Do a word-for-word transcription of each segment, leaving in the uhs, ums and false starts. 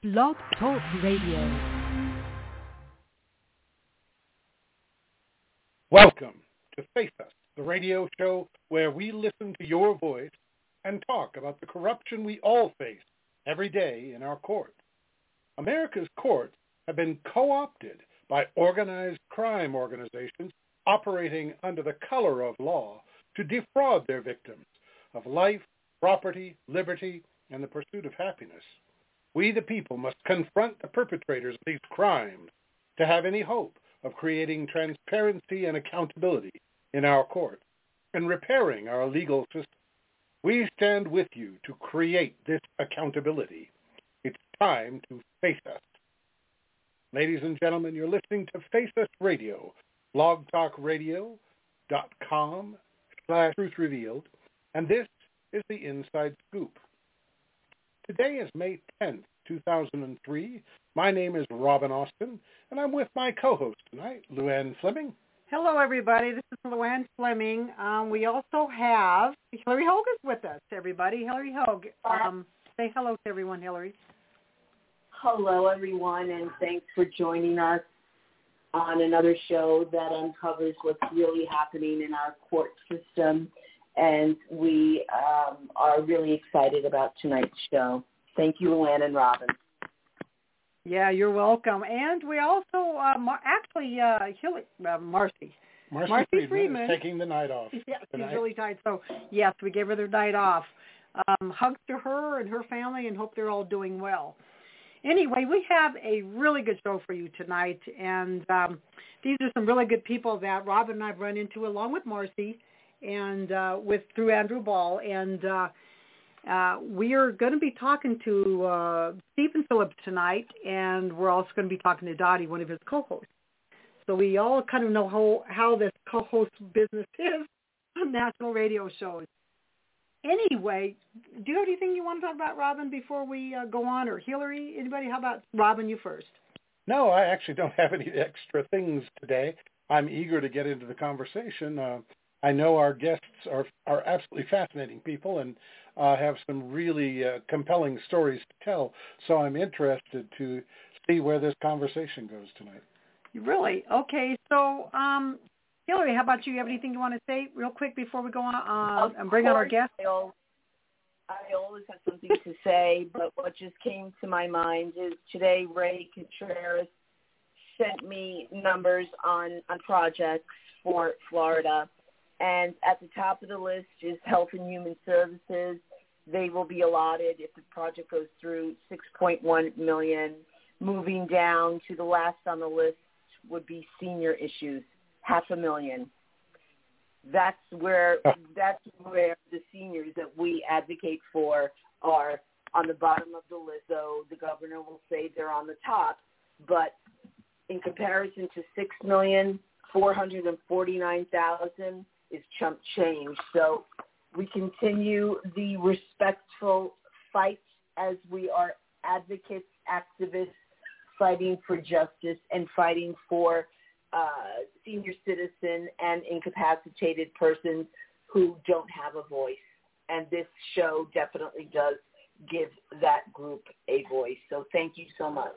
Blog Talk Radio. Welcome to Face Us, the radio show where we listen to your voice and talk about the corruption we all face every day in our courts. America's courts have been co-opted by organized crime organizations operating under the color of law to defraud their victims of life, property, liberty, and the pursuit of happiness. We, the people, must confront the perpetrators of these crimes to have any hope of creating transparency and accountability in our courts and repairing our legal system. We stand with you to create this accountability. It's time to face us. Ladies and gentlemen, you're listening to Face Us Radio, blogtalkradio.com slash Truth Revealed, and this is the Inside Scoop. Today is May tenth, two thousand three. My name is Robin Austin, and I'm with my co-host tonight, Luann Fleming. Hello, everybody. This is Luann Fleming. Um, we also have Hillary Hogue is with us, everybody. Hillary Hogue. Um, say hello to everyone, Hillary. Hello, everyone, and thanks for joining us on another show that uncovers what's really happening in our court system. And we um, are really excited about tonight's show. Thank you, Luann and Robin. Yeah, you're welcome. And we also, uh, Mar- actually, uh, Hillary, uh, Marcy. Marcy, Marcy Friedman, Friedman is taking the night off. Yeah, she's tonight. really tired. So, yes, we gave her the night off. Um, hugs to her and her family and hope they're all doing well. Anyway, we have a really good show for you tonight. And um, these are some really good people that Robin and I have run into along with Marcy and uh, with through Andrew Ball. And uh, uh, we are going to be talking to uh, Stephen Phillips tonight, and we're also going to be talking to Dottie, one of his co-hosts. So we all kind of know how, how this co-host business is on national radio shows. Anyway, do you have anything you want to talk about, Robin, before we uh, go on? Or Hillary, anybody? How about Robin, you first? No, I actually don't have any extra things today. I'm eager to get into the conversation. Uh, I know our guests are are absolutely fascinating people and uh, have some really uh, compelling stories to tell. So I'm interested to see where this conversation goes tonight. Really? Okay. So, um, Hillary, how about you? You have anything you want to say real quick before we go on uh, and bring on our guest? I always, I always have something to say, but what just came to my mind is today Ray Contreras sent me numbers on, on projects for Florida. And at the top of the list is Health and Human Services. They will be allotted, if the project goes through, six point one million dollars. Moving down to the last on the list would be senior issues, half a million. That's where that's where the seniors that we advocate for are on the bottom of the list. So the governor will say they're on the top, but in comparison to six million four hundred forty-nine thousand is chump change. So we continue the respectful fight as we are advocates, activists, fighting for justice and fighting for uh, senior citizen and incapacitated persons who don't have a voice. And this show definitely does give that group a voice. So thank you so much.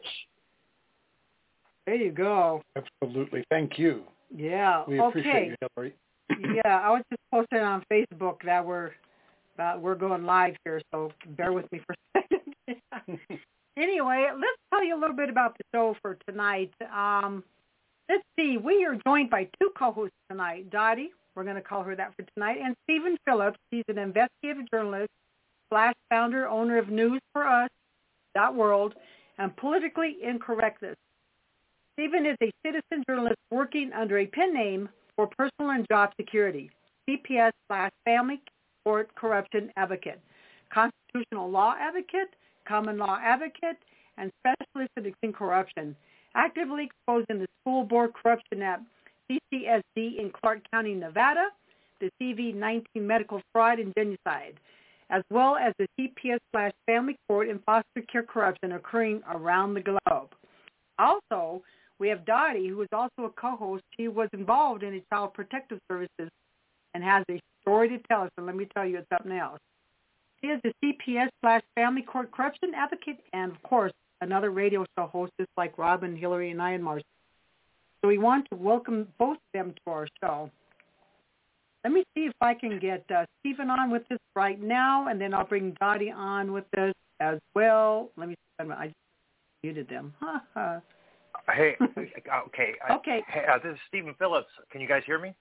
There you go. Absolutely. Thank you. Yeah. We okay. appreciate you, Hillary. Yeah, I was just posting on Facebook that we're that we're going live here, so bear with me for a second. Anyway, let's tell you a little bit about the show for tonight. Um, let's see, we are joined by two co-hosts tonight. Dottie, we're going to call her that for tonight, and Stephen Phillips. He's an investigative journalist, slash founder, owner of News for Us dot world, and Politically Incorrectness. Stephen is a citizen journalist working under a pen name for personal and job security, C P S slash family court corruption advocate, constitutional law advocate, common law advocate, and specialist in corruption, actively exposed in the school board corruption at C C S D in Clark County, Nevada, the C V nineteen medical fraud and genocide, as well as the C P S slash family court and foster care corruption occurring around the globe. Also, we have Dottie, who is also a co-host. She was involved in the Child Protective Services and has a story to tell us, and let me tell you, it's something else. She is the C P S slash family court corruption advocate and, of course, another radio show hostess like Robin, Hillary, and I and Marcy. So we want to welcome both of them to our show. Let me see if I can get uh, Stephen on with us right now, and then I'll bring Dottie on with us as well. Let me see. I just muted them. Hey, okay. Okay. Hey, uh, this is Stephen Phillips. Can you guys hear me?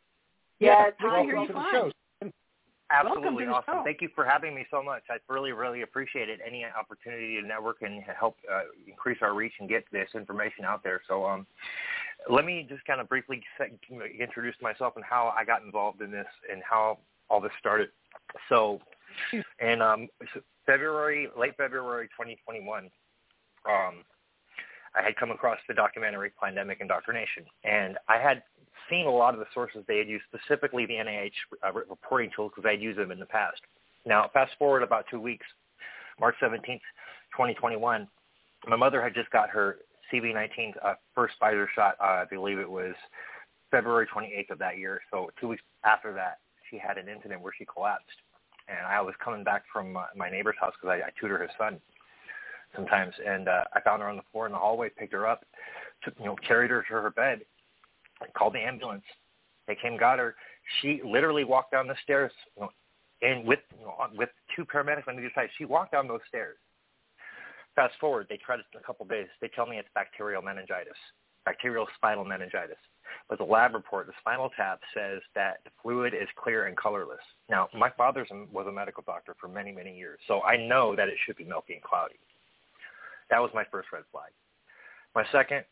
Yes, we can hear you fine. Absolutely awesome. Show. Thank you for having me so much. I really, really appreciate it. Any opportunity to network and help uh, increase our reach and get this information out there. So um, let me just kind of briefly set, introduce myself and how I got involved in this and how all this started. So in um, February, late February twenty twenty-one, um, I had come across the documentary Plandemic Indoctrination, and I had seen a lot of the sources they had used, specifically the N I H uh, reporting tools, because I had used them in the past. Now, fast forward about two weeks, March seventeenth, twenty twenty-one, my mother had just got her C V nineteen uh, first Pfizer shot. Uh, I believe it was February twenty-eighth of that year. So two weeks after that, she had an incident where she collapsed. And I was coming back from uh, my neighbor's house because I, I tutor his son sometimes, and uh, I found her on the floor in the hallway, picked her up, took, you know, carried her to her bed, called the ambulance. They came, got her. She literally walked down the stairs, you know, and with you know, with two paramedics on either side. She walked down those stairs. Fast forward, they tried it in a couple of days. They tell me it's bacterial meningitis, bacterial spinal meningitis. But the lab report, the spinal tap, says that the fluid is clear and colorless. Now, my father was a medical doctor for many, many years, so I know that it should be milky and cloudy. That was my first red flag. My second,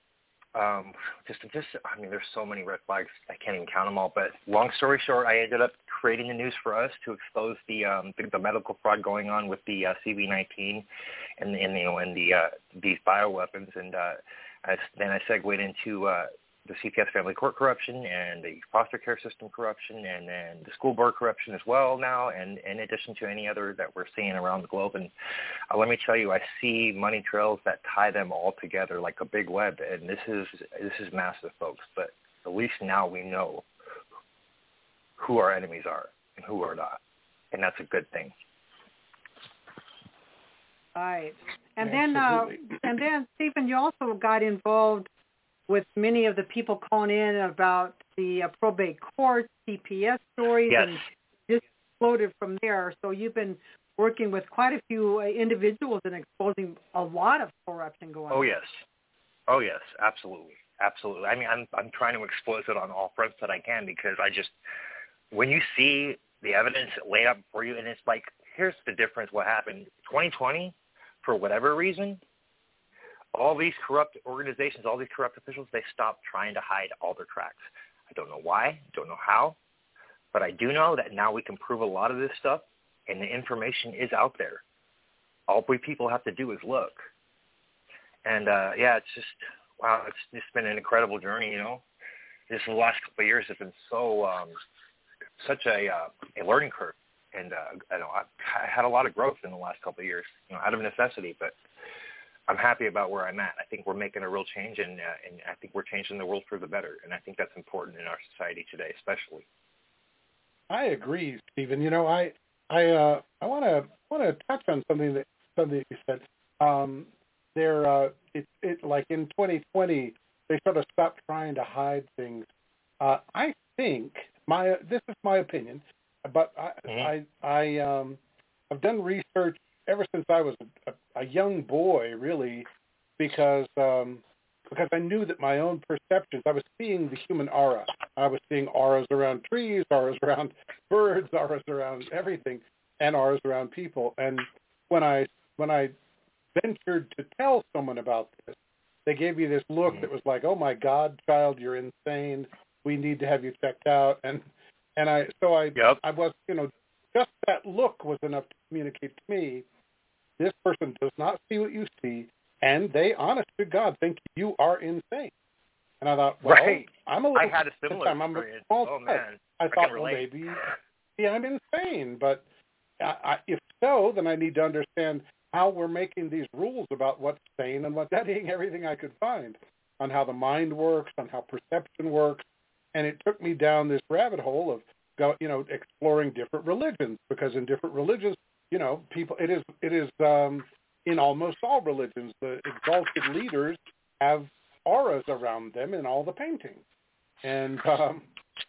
um, just, just, I mean, there's so many red flags, I can't even count them all. But long story short, I ended up creating the news for us to expose the um, the, the medical fraud going on with the uh, C V nineteen and, and you know and the uh, these bioweapons. And uh, I, then I segued into uh, the C P S family court corruption and the foster care system corruption and then the school board corruption as well now, and in addition to any other that we're seeing around the globe. And uh, let me tell you, I see money trails that tie them all together like a big web, and this is this is massive, folks. But at least now we know who our enemies are and who are not, and that's a good thing. All right. And then, uh, and then, Stephen, you also got involved with many of the people calling in about the uh, probate court, C P S stories, yes. and just exploded from there. So you've been working with quite a few uh, individuals and exposing a lot of corruption going on. Oh, yes. Oh, yes, absolutely. Absolutely. I mean, I'm I'm trying to expose it on all fronts that I can, because I just, when you see the evidence laid out before you, and it's like, here's the difference, what happened. twenty twenty, for whatever reason, all these corrupt organizations, all these corrupt officials, they stopped trying to hide all their tracks. I don't know why, don't know how, but I do know that now we can prove a lot of this stuff, and the information is out there. All we people have to do is look. And, uh, yeah, it's just, wow, it's just been an incredible journey, you know. This the last couple of years has been so, um, such a, uh, a learning curve. And, uh, I know I've I had a lot of growth in the last couple of years, you know, out of necessity, but I'm happy about where I'm at. I think we're making a real change, and uh, and I think we're changing the world for the better, and I think that's important in our society today, especially. I agree, Stephen. You know, I I uh, I want to want to touch on something that something that you said. Um, there, uh, it it like in twenty twenty, they sort of stopped trying to hide things. Uh, I think my this is my opinion, but I mm-hmm. I I um I've done research ever since I was a, a young boy, really, because um, because I knew that my own perceptions, I was seeing the human aura. I was seeing auras around trees, auras around birds, auras around everything, and auras around people. And when I when I ventured to tell someone about this, they gave me this look that was like, "Oh my God, child, you're insane. We need to have you checked out." And and I so I yep. I was you know just that look was enough to communicate to me, this person does not see what you see, and they, honest to God, think you are insane. And I thought, well, right. I'm a little. I had a similar time, I'm experience. A small oh man, I, I thought, well, maybe, yeah, I'm insane. But I, I, if so, then I need to understand how we're making these rules about what's sane and what's studying everything I could find on how the mind works, on how perception works, and it took me down this rabbit hole of, go, you know, exploring different religions, because in different religions, you know, people, it is, it is, um, in almost all religions, the exalted leaders have auras around them in all the paintings. And, um,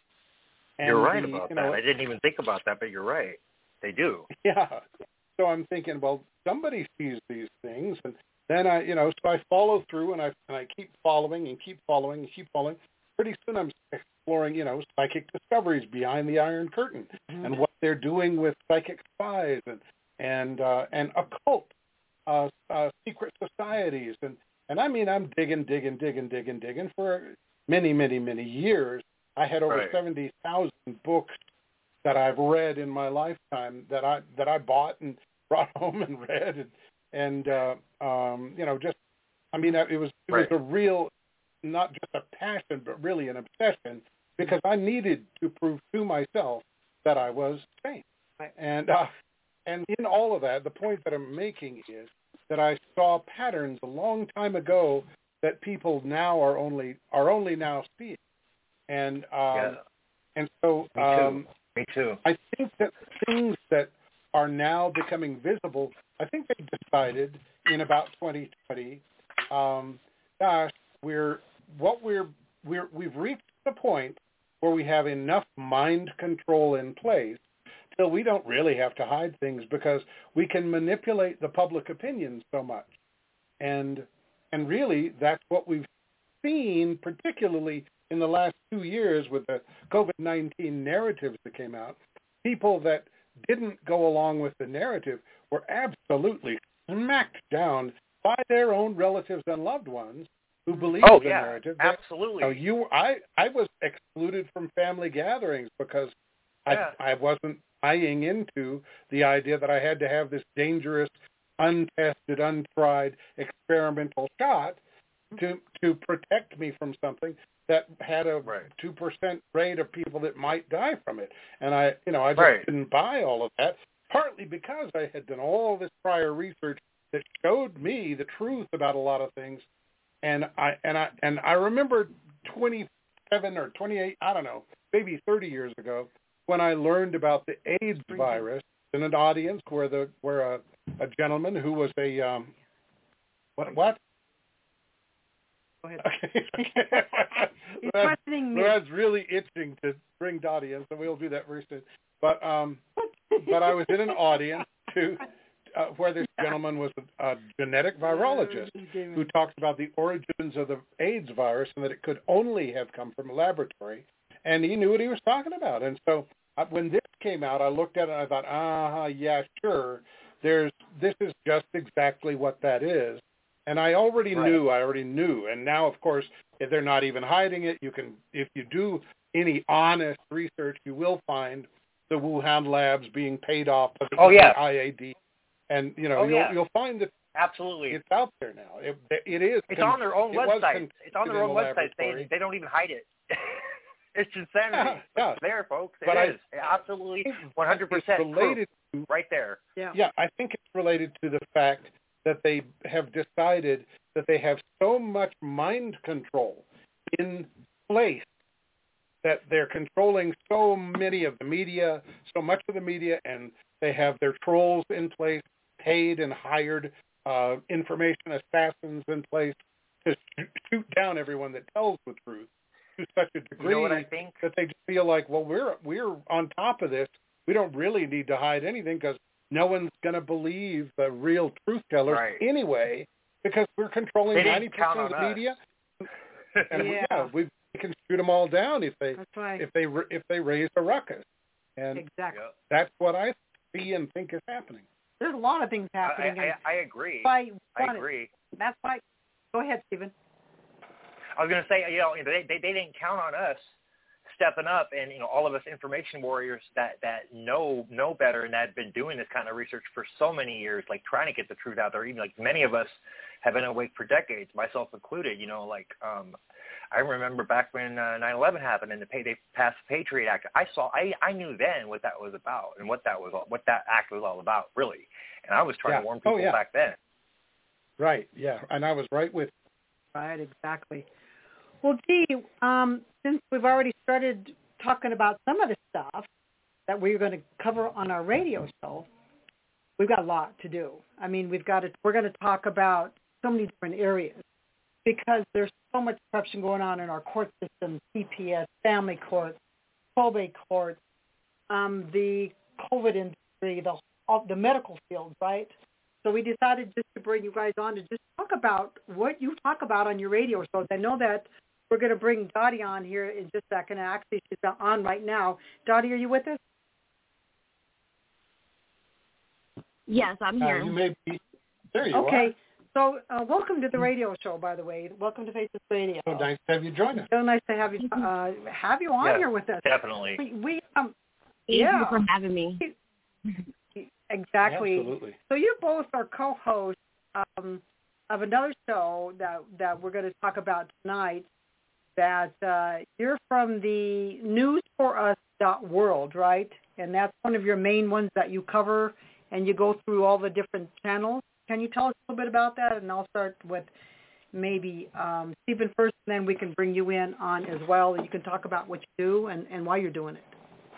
and you're right the, about you that. know, I didn't even think about that, but you're right. They do. Yeah. So I'm thinking, well, somebody sees these things, and then I, you know, so I follow through, and I and I keep following and keep following and keep following. Pretty soon, I'm exploring, you know, psychic discoveries behind the Iron Curtain, mm-hmm. and what they're doing with psychic spies and and uh, and occult uh, uh, secret societies, and and I mean, I'm digging, digging, digging, digging, digging for many, many, many years. I had over right. seventy thousand books that I've read in my lifetime that I that I bought and brought home and read and and uh, um, you know, just I mean it was it right. was a real, not just a passion but really an obsession, because I needed to prove to myself that I was sane. And uh, and in all of that, the point that I'm making is that I saw patterns a long time ago that people now are only are only now seeing. And um, yeah. and so Me too. um, Me too. I think that things that are now becoming visible, I think they decided in about twenty twenty, um, gosh, we're what we're we're we've reached the point where we have enough mind control in place till we don't really have to hide things, because we can manipulate the public opinion so much. And and really that's what we've seen, particularly in the last two years with the COVID nineteen narratives that came out. People that didn't go along with the narrative were absolutely smacked down by their own relatives and loved ones who believed oh, the yeah, narrative. Absolutely. That, you know, you, I, I was excluded from family gatherings because yeah. I, I wasn't buying into the idea that I had to have this dangerous, untested, untried, experimental shot to to protect me from something that had a two right. percent rate of people that might die from it. And I, you know, I just right. didn't buy all of that, partly because I had done all this prior research that showed me the truth about a lot of things. And I, and I, and I remember twenty-seven or twenty-eight, I don't know, maybe thirty years ago, when I learned about the AIDS virus in an audience where the, where a, a gentleman who was a, um, what, what? Go ahead. Okay. He's questioning me. That's really itching to bring Dottie in, so we'll do that very soon. But um, but I was in an audience to uh, where this gentleman was a, a genetic virologist who talked about the origins of the AIDS virus and that it could only have come from a laboratory, and he knew what he was talking about. And so uh, when this came out, I looked at it and I thought, ah, uh-huh, yeah, sure. There's this is just exactly what that is. And I already right. knew, I already knew. And now, of course, if they're not even hiding it, you can, if you do any honest research, you will find the Wuhan labs being paid off by the oh, yeah. I A D. And, you know, oh, you'll, yeah. you'll find that absolutely it's out there now. It, it is. It's con- on their own it website. It's on their own the website. They, they don't even hide it. It's insanity. Yeah, yeah. It's there, folks. It but is. I, absolutely one hundred percent related proof right there. Yeah. yeah, I think it's related to the fact that they have decided that they have so much mind control in place that they're controlling so many of the media, so much of the media, and they have their trolls in place, paid and hired uh, information assassins in place to shoot down everyone that tells the truth to such a degree you know what I think? that they just feel like, well, we're we're on top of this. We don't really need to hide anything because no one's going to believe the real truth tellers right. anyway, because we're controlling ninety percent of the us. media. And yeah. yeah, we can shoot them all down if they right. if they if they raise a ruckus. And exactly. that's what I see and think is happening. There's a lot of things happening. I, I, I agree. Why, I agree. That's why. Go ahead, Stephen. I was going to say, you know, they, they they didn't count on us stepping up, and you know, all of us information warriors that that know know better and that have been doing this kind of research for so many years, like trying to get the truth out there. Even like many of us have been awake for decades, myself included. You know, like um, I remember back when uh, nine eleven happened and the pay, they passed the Patriot Act. I saw, I, I knew then what that was about and what that was, what that act was all about, really. And I was trying yeah. to warn people oh, yeah. back then. Right. Yeah, and I was right with. Right. Exactly. Well, gee, um, since we've already started talking about some of the stuff that we're going to cover on our radio show, we've got a lot to do. I mean, we've got to, we're going to talk about so many different areas because there's so much corruption going on in our court system, C P S, family courts, probate courts, um, the COVID industry, the all, the medical field, right? So we decided just to bring you guys on to just talk about what you talk about on your radio shows. I know that we're going to bring Dottie on here in just a second. And actually, she's on right now. Dottie, are you with us? Yes, I'm here. Uh, you may be. There you okay. are. So uh, welcome to the radio show, by the way. Welcome to Faces Radio. So nice to have you join us. So nice to have you uh, have you on yeah, here with us. Definitely. We, we um, Thank yeah. you for having me. Exactly. Absolutely. So you both are co-hosts um, of another show that that we're going to talk about tonight. That uh, you're from the news for us dot world, right? And that's one of your main ones that you cover, and you go through all the different channels. Can you tell us a little bit about that? And I'll start with maybe um, Stephen first, and then we can bring you in on as well. You can talk about what you do and, and why you're doing it.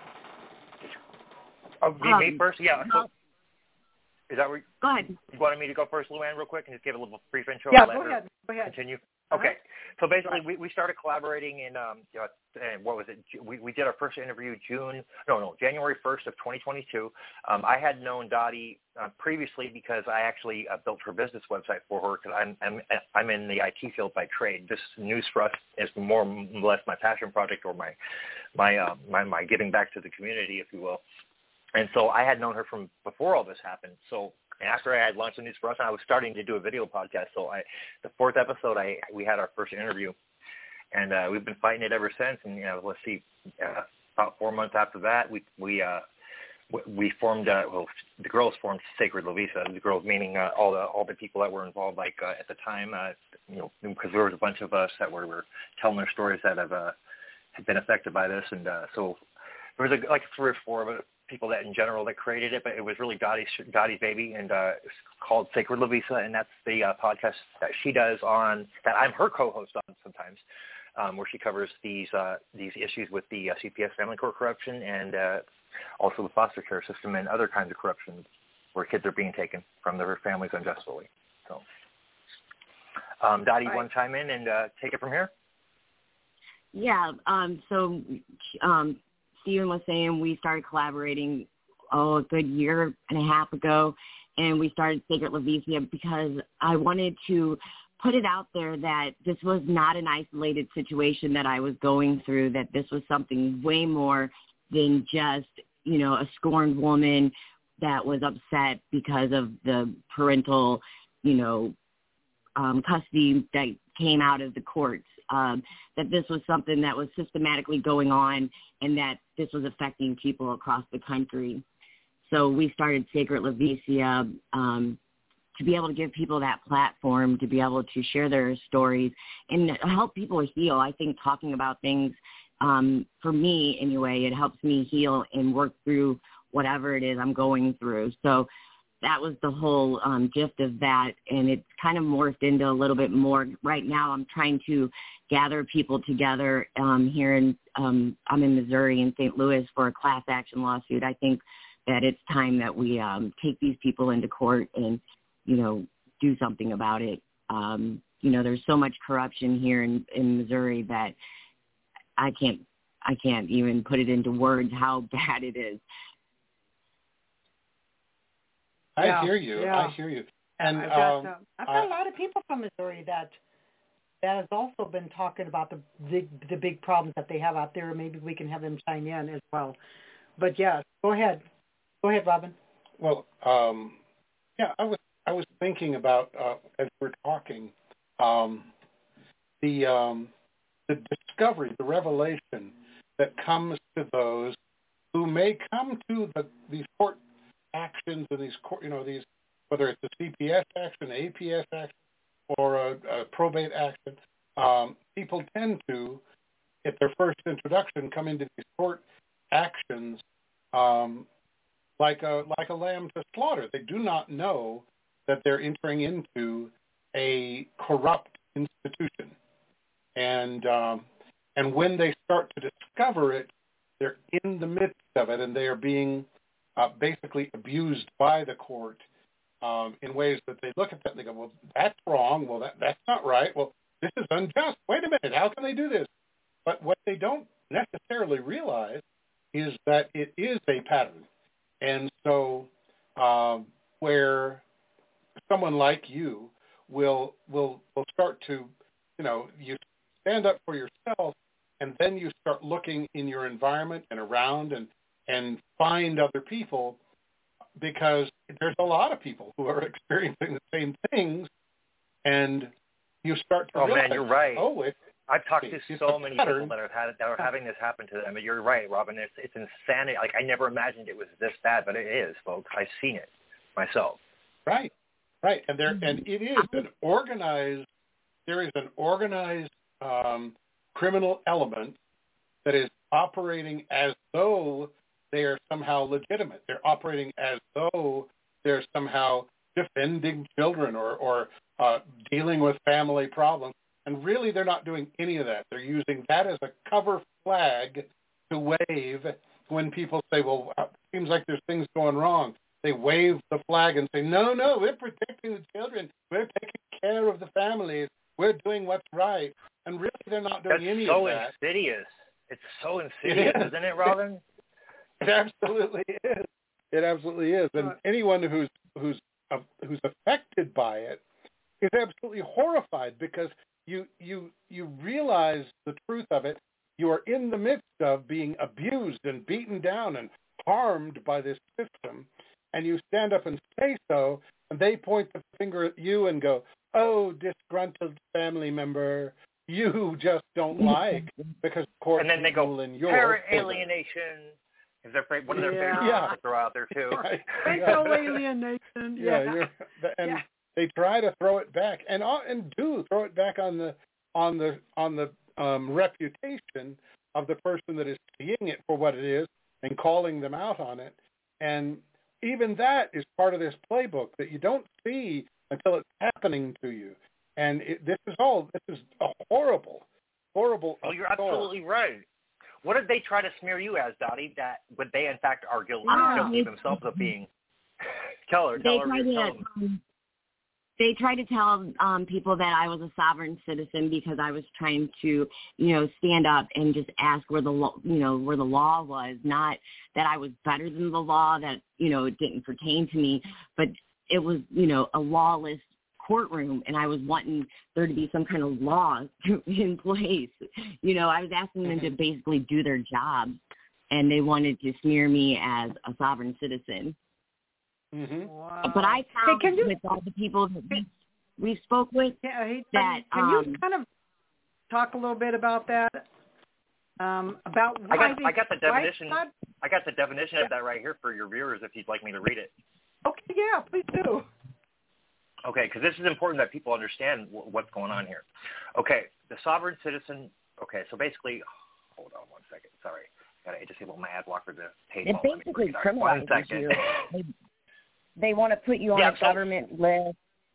Oh, me, Um, me first? Yeah. So, is that where Go ahead. you wanted me to go first, Luann, real quick, and just give a little brief intro? Yeah, and let go her ahead. Go ahead. Continue. Uh-huh. Okay. So basically, we, we started collaborating in, um, you know, and what was it? We, we did our first interview June, no, no, January first of twenty twenty-two. Um, I had known Dottie uh, previously because I actually uh, built her business website for her because I'm, I'm, I'm in the I T field by trade. This News for Us is more or less my passion project or my, my, uh, my, my giving back to the community, if you will. And so I had known her from before all this happened. So after I had launched the News for Us, I was starting to do a video podcast. So I, the fourth episode, I we had our first interview, and uh, we've been fighting it ever since. And you know, let's see, uh, about four months after that, we we uh, we formed. Uh, well, the girls formed Sacred La Visa. The girls meaning uh, all the all the people that were involved. Like uh, at the time, uh, you know, because there was a bunch of us that were, were telling their stories that have uh, have been affected by this, and uh, so there was a, like three or four of it. People that in general that created it, but it was really Dottie's, Dottie's baby, and uh, it's called Sacred La Visa, and that's the uh, podcast that she does on, that I'm her co-host on sometimes, um, where she covers these uh, these issues with the uh, C P S family court corruption and uh, also the foster care system and other kinds of corruption where kids are being taken from their families unjustly. So, um, Dottie, you want to chime in and uh, take it from here? Yeah. Um, so, um, Stephen was saying we started collaborating, oh, a good year and a half ago, and we started Sacred La Visa because I wanted to put it out there that this was not an isolated situation that I was going through, that this was something way more than just, you know, a scorned woman that was upset because of the parental, you know, um, custody that came out of the courts. Um, that this was something that was systematically going on and that this was affecting people across the country. So we started Sacred La Visa um, to be able to give people that platform, to be able to share their stories and help people heal. I think talking about things, um, for me anyway, it helps me heal and work through whatever it is I'm going through. So that was the whole um, gist of that, and it's kind of morphed into a little bit more. Right now I'm trying to gather people together um, here in, um, I'm in Missouri in Saint Louis for a class action lawsuit. I think that it's time that we um, take these people into court and, you know, do something about it. Um, you know, there's so much corruption here in, in Missouri that I can't, I can't even put it into words how bad it is. I Yeah, hear you. yeah. I hear you. And I've got, um, uh, I've got uh, a lot of people from Missouri that that has also been talking about the big the big problems that they have out there. Maybe we can have them chime in as well. But yeah, go ahead, go ahead, Robin. well, um, yeah, I was I was thinking about uh, as we're talking, um, the um, the discovery, the revelation that comes to those who may come to the, these court actions and these court, you know, these, whether it's a C P S action, A P S action, or a, a probate action, um, people tend to, at their first introduction, come into these court actions um, like a like a lamb to slaughter. They do not know that they're entering into a corrupt institution, and um, and when they start to discover it, they're in the midst of it, and they are being uh, basically abused by the court um, in ways that they look at that and they go, well, that's wrong. Well, that, that's not right. Well, this is unjust. Wait a minute. How can they do this? But what they don't necessarily realize is that it is a pattern. And so um, where someone like you will will will start to, you know, you stand up for yourself, and then you start looking in your environment and around and, and find other people, because there's a lot of people who are experiencing the same things, and you start to oh, realize, man, you're right. oh, it, I've talked to it's so many pattern. people that are, had, that are having this happen to them. And you're right, Robin. It's, it's insanity. Like, I never imagined it was this bad, but it is, folks. I've seen it myself. Right, right. And there, and it is an organized, there is an organized um, criminal element that is operating as though they are somehow legitimate. They're operating as though they're somehow defending children or, or uh, dealing with family problems. And really, they're not doing any of that. They're using that as a cover flag to wave when people say, well, it seems like there's things going wrong. They wave the flag and say, no, no, we're protecting the children. We're taking care of the families. We're doing what's right. And really, they're not doing That's any so of that. insidious. It's so insidious, It is. isn't it, Robin? It absolutely is. It absolutely is. And anyone who's who's uh, who's affected by it is absolutely horrified, because you you you realize the truth of it. You are in the midst of being abused and beaten down and harmed by this system, and you stand up and say so, and they point the finger at you and go, oh, disgruntled family member, you just don't like, because court And then they go, in your parent favor. alienation. Is their one of their Yeah. favorite Yeah. words to throw out there, too? Right. Racial Yeah. alienation. Yeah, Yeah. you're, and Yeah. they try to throw it back, and uh, and do throw it back on the on the on the um, reputation of the person that is seeing it for what it is and calling them out on it. And even that is part of this playbook that you don't see until it's happening to you. And it, this is all this is a horrible, horrible. Well, you're assault. absolutely right. What did they try to smear you as, Dottie, that what they, in fact, are guilty, Yeah. guilty themselves of being? Tell her. Tell They her. tried Tell to, them. um, they tried to tell um, people that I was a sovereign citizen because I was trying to, you know, stand up and just ask where the, lo- you know, where the law was. Not that I was better than the law, that, you know, it didn't pertain to me, but it was, you know, a lawless courtroom, and I was wanting there to be some kind of law in place. You know, I was asking them to basically do their job, and they wanted to smear me as a sovereign citizen. Mm-hmm. Wow. But I found Hey, can you- with all the people that we, we spoke with Yeah, hey, that, can you um, kind of talk a little bit about that? Um, about I why got, they, I got the why definition. not- I got the definition of that right here for your viewers, if you'd like me to read it. Okay, yeah, please do. Okay, because this is important that people understand w- what's going on here. Okay, the sovereign citizen. Okay, so basically, hold on one second. Sorry, got to disable my ad blocker. The page. it won't let me basically read. All right, one criminalizes second. you. They, they want to put you on Yeah, a so- government list.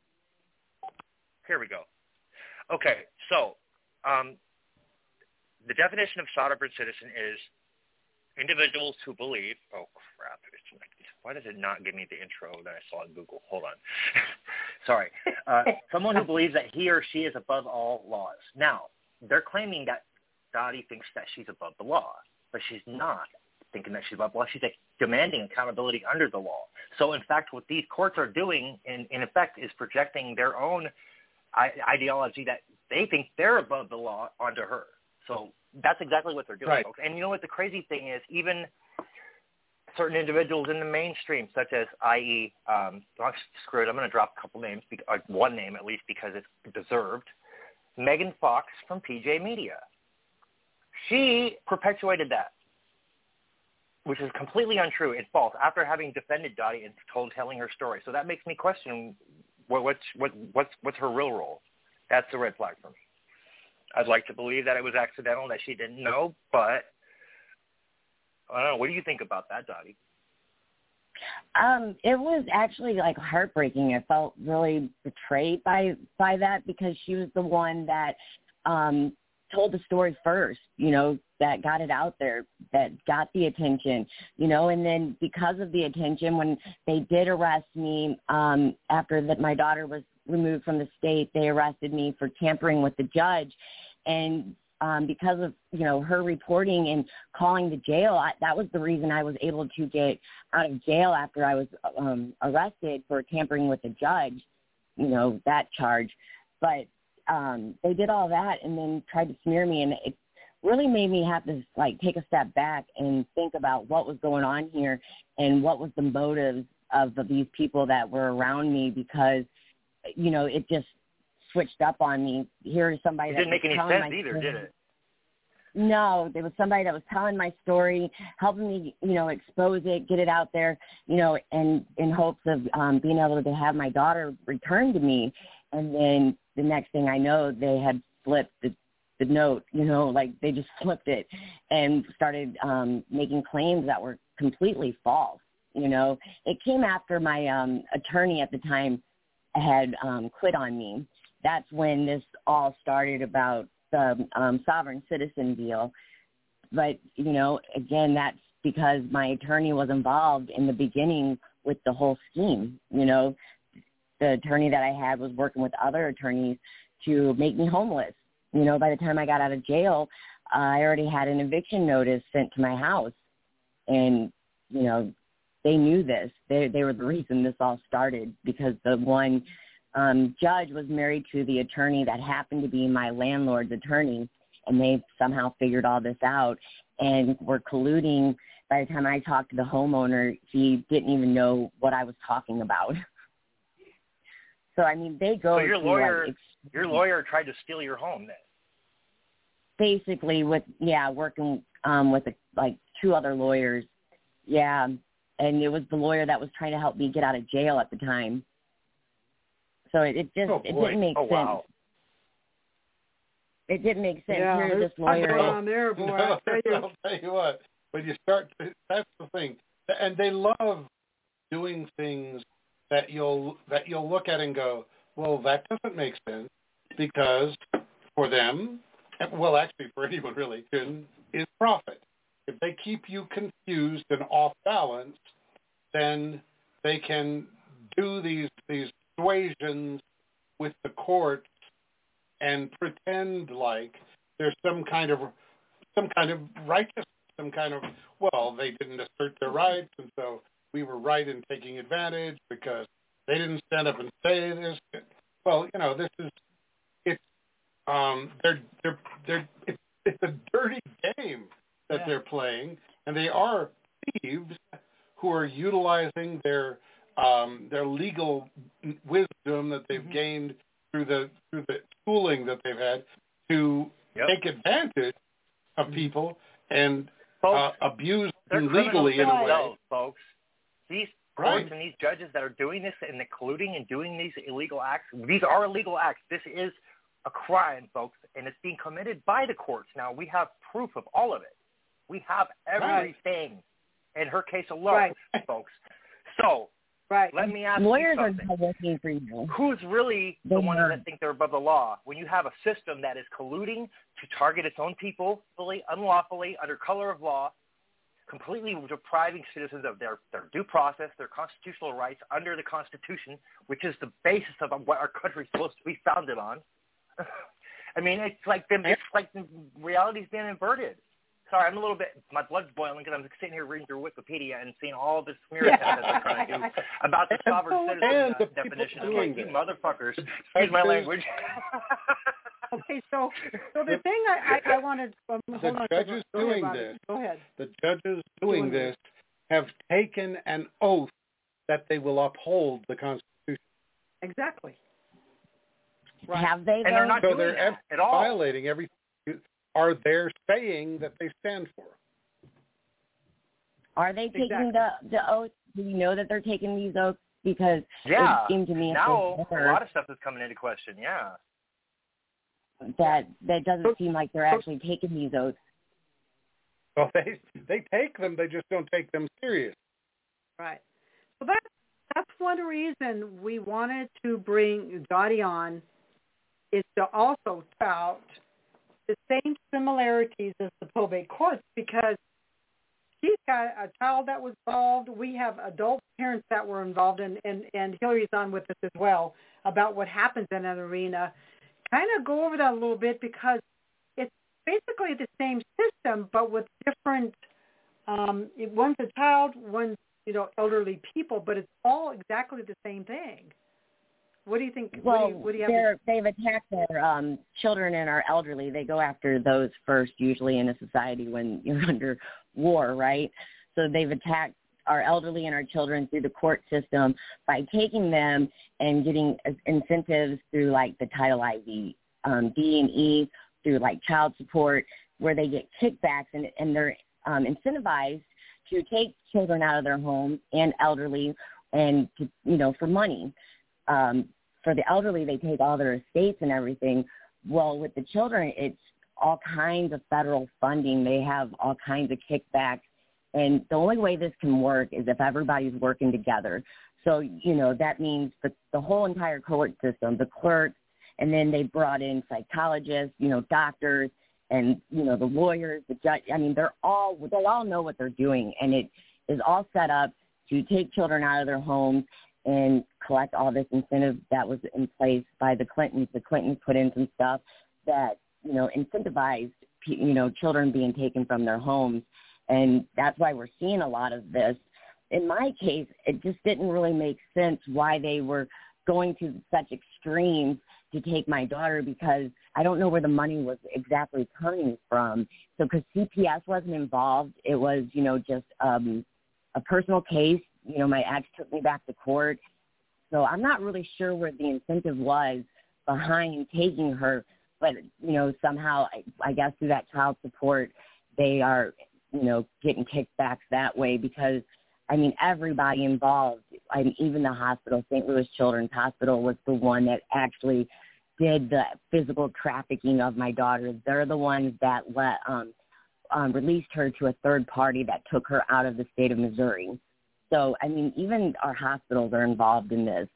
Here we go. Okay, so um, the definition of sovereign citizen is individuals who believe. Oh crap! It's, why does it not give me the intro that I saw on Google? Hold on. Sorry. Uh, someone who believes that he or she is above all laws. Now, they're claiming that Dottie thinks that she's above the law, but she's not thinking that she's above the law. She's like, demanding accountability under the law. So, in fact, what these courts are doing, in, in effect, is projecting their own I- ideology that they think they're above the law onto her. So that's exactly what they're doing. Right. Folks. And you know what the crazy thing is? Even certain individuals in the mainstream, such as, that is, um, oh, screw it, I'm going to drop a couple names, uh, one name at least because it's deserved, Megan Fox from P J Media. She perpetuated that, which is completely untrue. It's false, after having defended Dottie and told, telling her story. So that makes me question what, what's, what, what's, what's her real role. That's a red flag for me. I'd like to believe that it was accidental, that she didn't know, but I don't know. What do you think about that, Dottie? Um, it was actually like heartbreaking. I felt really betrayed by by that because she was the one that um, told the story first. You know, that got it out there, that got the attention, you know, and then because of the attention, when they did arrest me um, after that my daughter was removed from the state, they arrested me for tampering with the judge. And um, because of, you know, her reporting and calling the jail, I, that was the reason I was able to get out of jail after I was um, arrested for tampering with the judge, you know, that charge. But um, they did all that and then tried to smear me, and it really made me have to, like, take a step back and think about what was going on here and what was the motives of the, these people that were around me, because, you know, it just switched up on me. Here's somebody it that didn't make any sense either, story. did it? No, there was somebody that was telling my story, helping me, you know, expose it, get it out there, you know, and in hopes of um, being able to have my daughter returned to me. And then the next thing I know, they had flipped the, the note, you know, like they just flipped it and started um, making claims that were completely false. You know, it came after my um, attorney at the time had um, quit on me. That's when this all started about the um, sovereign citizen deal. But, you know, again, that's because my attorney was involved in the beginning with the whole scheme. You know, the attorney that I had was working with other attorneys to make me homeless. You know, by the time I got out of jail, uh, I already had an eviction notice sent to my house. And, you know, they knew this. They they were the reason this all started, because the one um, judge was married to the attorney that happened to be my landlord's attorney, and they somehow figured all this out and were colluding. By the time I talked to the homeowner, he didn't even know what I was talking about. So, I mean, they go So your to, lawyer, like, your lawyer tried to steal your home then? Basically with, yeah, working um, with, a, like, two other lawyers. Yeah, and it was the lawyer that was trying to help me get out of jail at the time. So it, it just, Oh, it boy. didn't make Oh, sense. wow. It didn't make sense. Yeah, Here's there's this lawyer. going on there, boy. No, I tell you. I'll tell you what. When you start, to, that's the thing, and they love doing things that you'll that you'll look at and go, well, that doesn't make sense, because for them, well, actually for anyone really, is profit. If they keep you confused and off balance, then they can do these these persuasions with the courts and pretend like there's some kind of some kind of righteousness, some kind of, well, they didn't assert their rights, and so we were right in taking advantage because they didn't stand up and say this. Well, you know, this is it's um they're they're they're it's, it's a dirty game that Yeah. they're playing, and they are thieves who are utilizing their um their legal wisdom that they've Mm-hmm. gained through the through the schooling that they've had to Yep. take advantage of people and Folks, uh, abuse they're them criminals legally in a way. themselves, folks. These courts Right. and these judges that are doing this and they're colluding and doing these illegal acts, these are illegal acts. This is a crime, folks, and it's being committed by the courts. Now, we have proof of all of it. We have everything in her case alone, Right. folks. So Right. let me ask Lawyers you are something. not working for you. Who's really the They ones are. that think they're above the law? When you have a system that is colluding to target its own people fully, unlawfully, under color of law, completely depriving citizens of their, their due process, their constitutional rights under the Constitution, which is the basis of what our country is supposed to be founded on. I mean, it's like them, it's like the reality's been inverted. Sorry, I'm a little bit, my blood's boiling because I'm sitting here reading through Wikipedia and seeing all this smear Yeah. that they're trying to do about the sovereign citizen And uh, the people definition. doing Okay, you this. motherfuckers. Excuse my language. Okay, so so the thing I, I, I wanted, um, hold The on a judges second. Go ahead, doing Bobby. this. Go ahead. The judges Doing doing this have taken an oath that they will uphold the Constitution. Exactly. Right. Have they, And they're though? not So doing they're that ab- at all. violating everything. Are they saying that they stand for? Are they taking Exactly. the, the oath? Do you know that they're taking these oaths? Because Yeah. it seemed to me if Now, they a were, lot of stuff is coming into question, yeah. that that doesn't So- seem like they're actually taking these oaths. Well, they they take them. They just don't take them serious. Right. So that that's one reason we wanted to bring Dottie on, is to also tout the same similarities as the probate courts because she's got a child that was involved. We have adult parents that were involved, and, and, and Hillary's on with us as well about what happens in an arena. Kind of go over that a little bit because it's basically the same system, but with different, um, one's a child, one's, you know, elderly people, but it's all exactly the same thing. What do you think? Well, what do you, what do you have they're, to- they've attacked their um, children and our elderly. They go after those first, usually in a society when you're under war, right? So they've attacked our elderly and our children through the court system by taking them and getting incentives through like the Title I V, um, D and E, through like child support, where they get kickbacks and, and they're um, incentivized to take children out of their homes and elderly and, to, you know, for money. Um, for the elderly, they take all their estates and everything. Well, with the children, it's all kinds of federal funding. They have all kinds of kickbacks. And the only way this can work is if everybody's working together. So, you know, that means the, the whole entire court system, the clerks, and then they brought in psychologists, you know, doctors, and, you know, the lawyers, the judge. I mean, they're all, they all know what they're doing. And it is all set up to take children out of their homes and collect all this incentive that was in place by the Clintons. The Clintons put in some stuff that, you know, incentivized, you know, children being taken from their homes. And that's why we're seeing a lot of this. In my case, it just didn't really make sense why they were going to such extremes to take my daughter, because I don't know where the money was exactly coming from. So because C P S wasn't involved, it was, you know, just um, a personal case. You know, my ex took me back to court. So I'm not really sure where the incentive was behind taking her. But, you know, somehow, I, I guess through that child support, they are, you know, getting kickbacks that way because, I mean, everybody involved, I mean, even the hospital, Saint Louis Children's Hospital, was the one that actually did the physical trafficking of my daughter. They're the ones that let um, um, released her to a third party that took her out of the state of Missouri. So, I mean, even our hospitals are involved in this.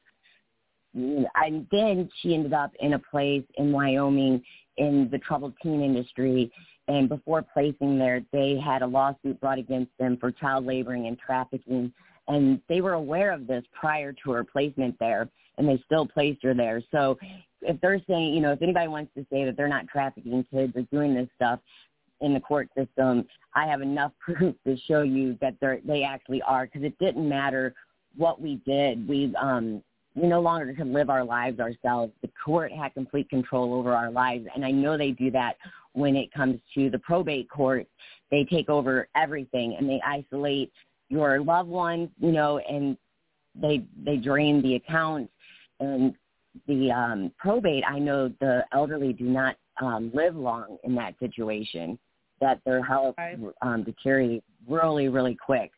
And then she ended up in a place in Wyoming in the troubled teen industry. And before placing there, they had a lawsuit brought against them for child laboring and trafficking. And they were aware of this prior to her placement there, and they still placed her there. So if they're saying, you know, if anybody wants to say that they're not trafficking kids or doing this stuff in the court system, I have enough proof to show you that they're, they actually are, because it didn't matter what we did. We, um, we no longer could live our lives ourselves. The court had complete control over our lives, and I know they do that when it comes to the probate court. They take over everything, and they isolate your loved ones, you know, and they they drain the accounts. And the um, probate, I know the elderly do not um, live long in that situation, that their health um, deteriorates really, really quick.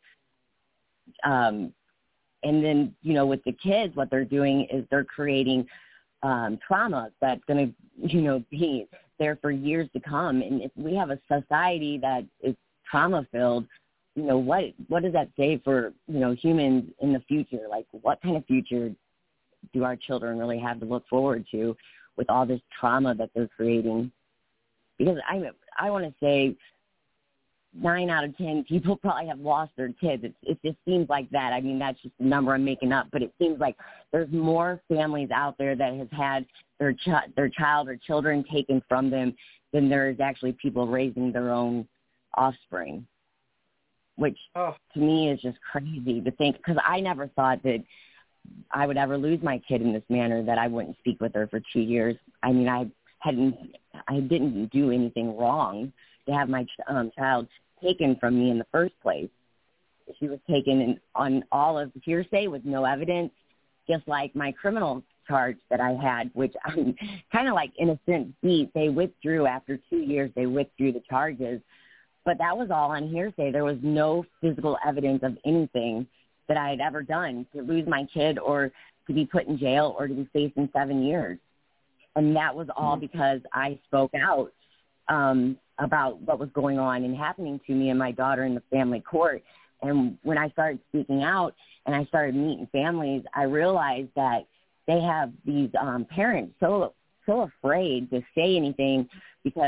Um, and then, you know, with the kids, what they're doing is they're creating um, trauma that's going to, you know, be there for years to come. And if we have a society that is trauma-filled, you know, what what does that say for, you know, humans in the future? Like, what kind of future do our children really have to look forward to with all this trauma that they're creating? Because I I want to say nine out of ten people probably have lost their kids. It, it just seems like that. I mean, that's just a number I'm making up, but it seems like there's more families out there that has had their ch- their child or children taken from them than there's actually people raising their own offspring, which oh. to me is just crazy to think, because I never thought that I would ever lose my kid in this manner, that I wouldn't speak with her for two years. I mean, I hadn't, I didn't do anything wrong to have my um, child taken from me in the first place. She was taken in, on all of hearsay with no evidence, just like my criminal charge that I had, which I'm kind of like innocent beat. They withdrew after two years. They withdrew the charges, but that was all on hearsay. There was no physical evidence of anything that I had ever done to lose my kid or to be put in jail or to be facing seven years. And that was all because I spoke out um, about what was going on and happening to me and my daughter in the family court. And when I started speaking out and I started meeting families, I realized that they have these um, parents so so afraid to say anything because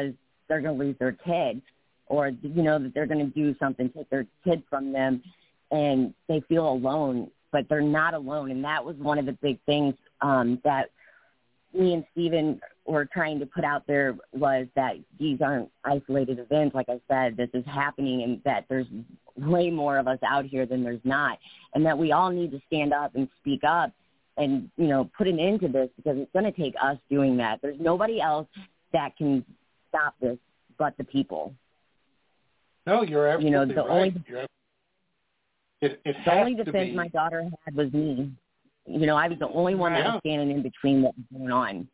they're going to lose their kid, or you know that they're going to do something, take their kid from them, and they feel alone, but they're not alone. And that was one of the big things um, that me and Stephen were trying to put out there, was that these aren't isolated events. Like I said, this is happening, and that there's way more of us out here than there's not, and that we all need to stand up and speak up and, you know, put an end to this, because it's going to take us doing that. There's nobody else that can stop this but the people. No, you're absolutely you know, the right. Only, you're, it, it the has only to defense be. my daughter had was me. You know, I was the only one yeah. that was standing in between what was going on.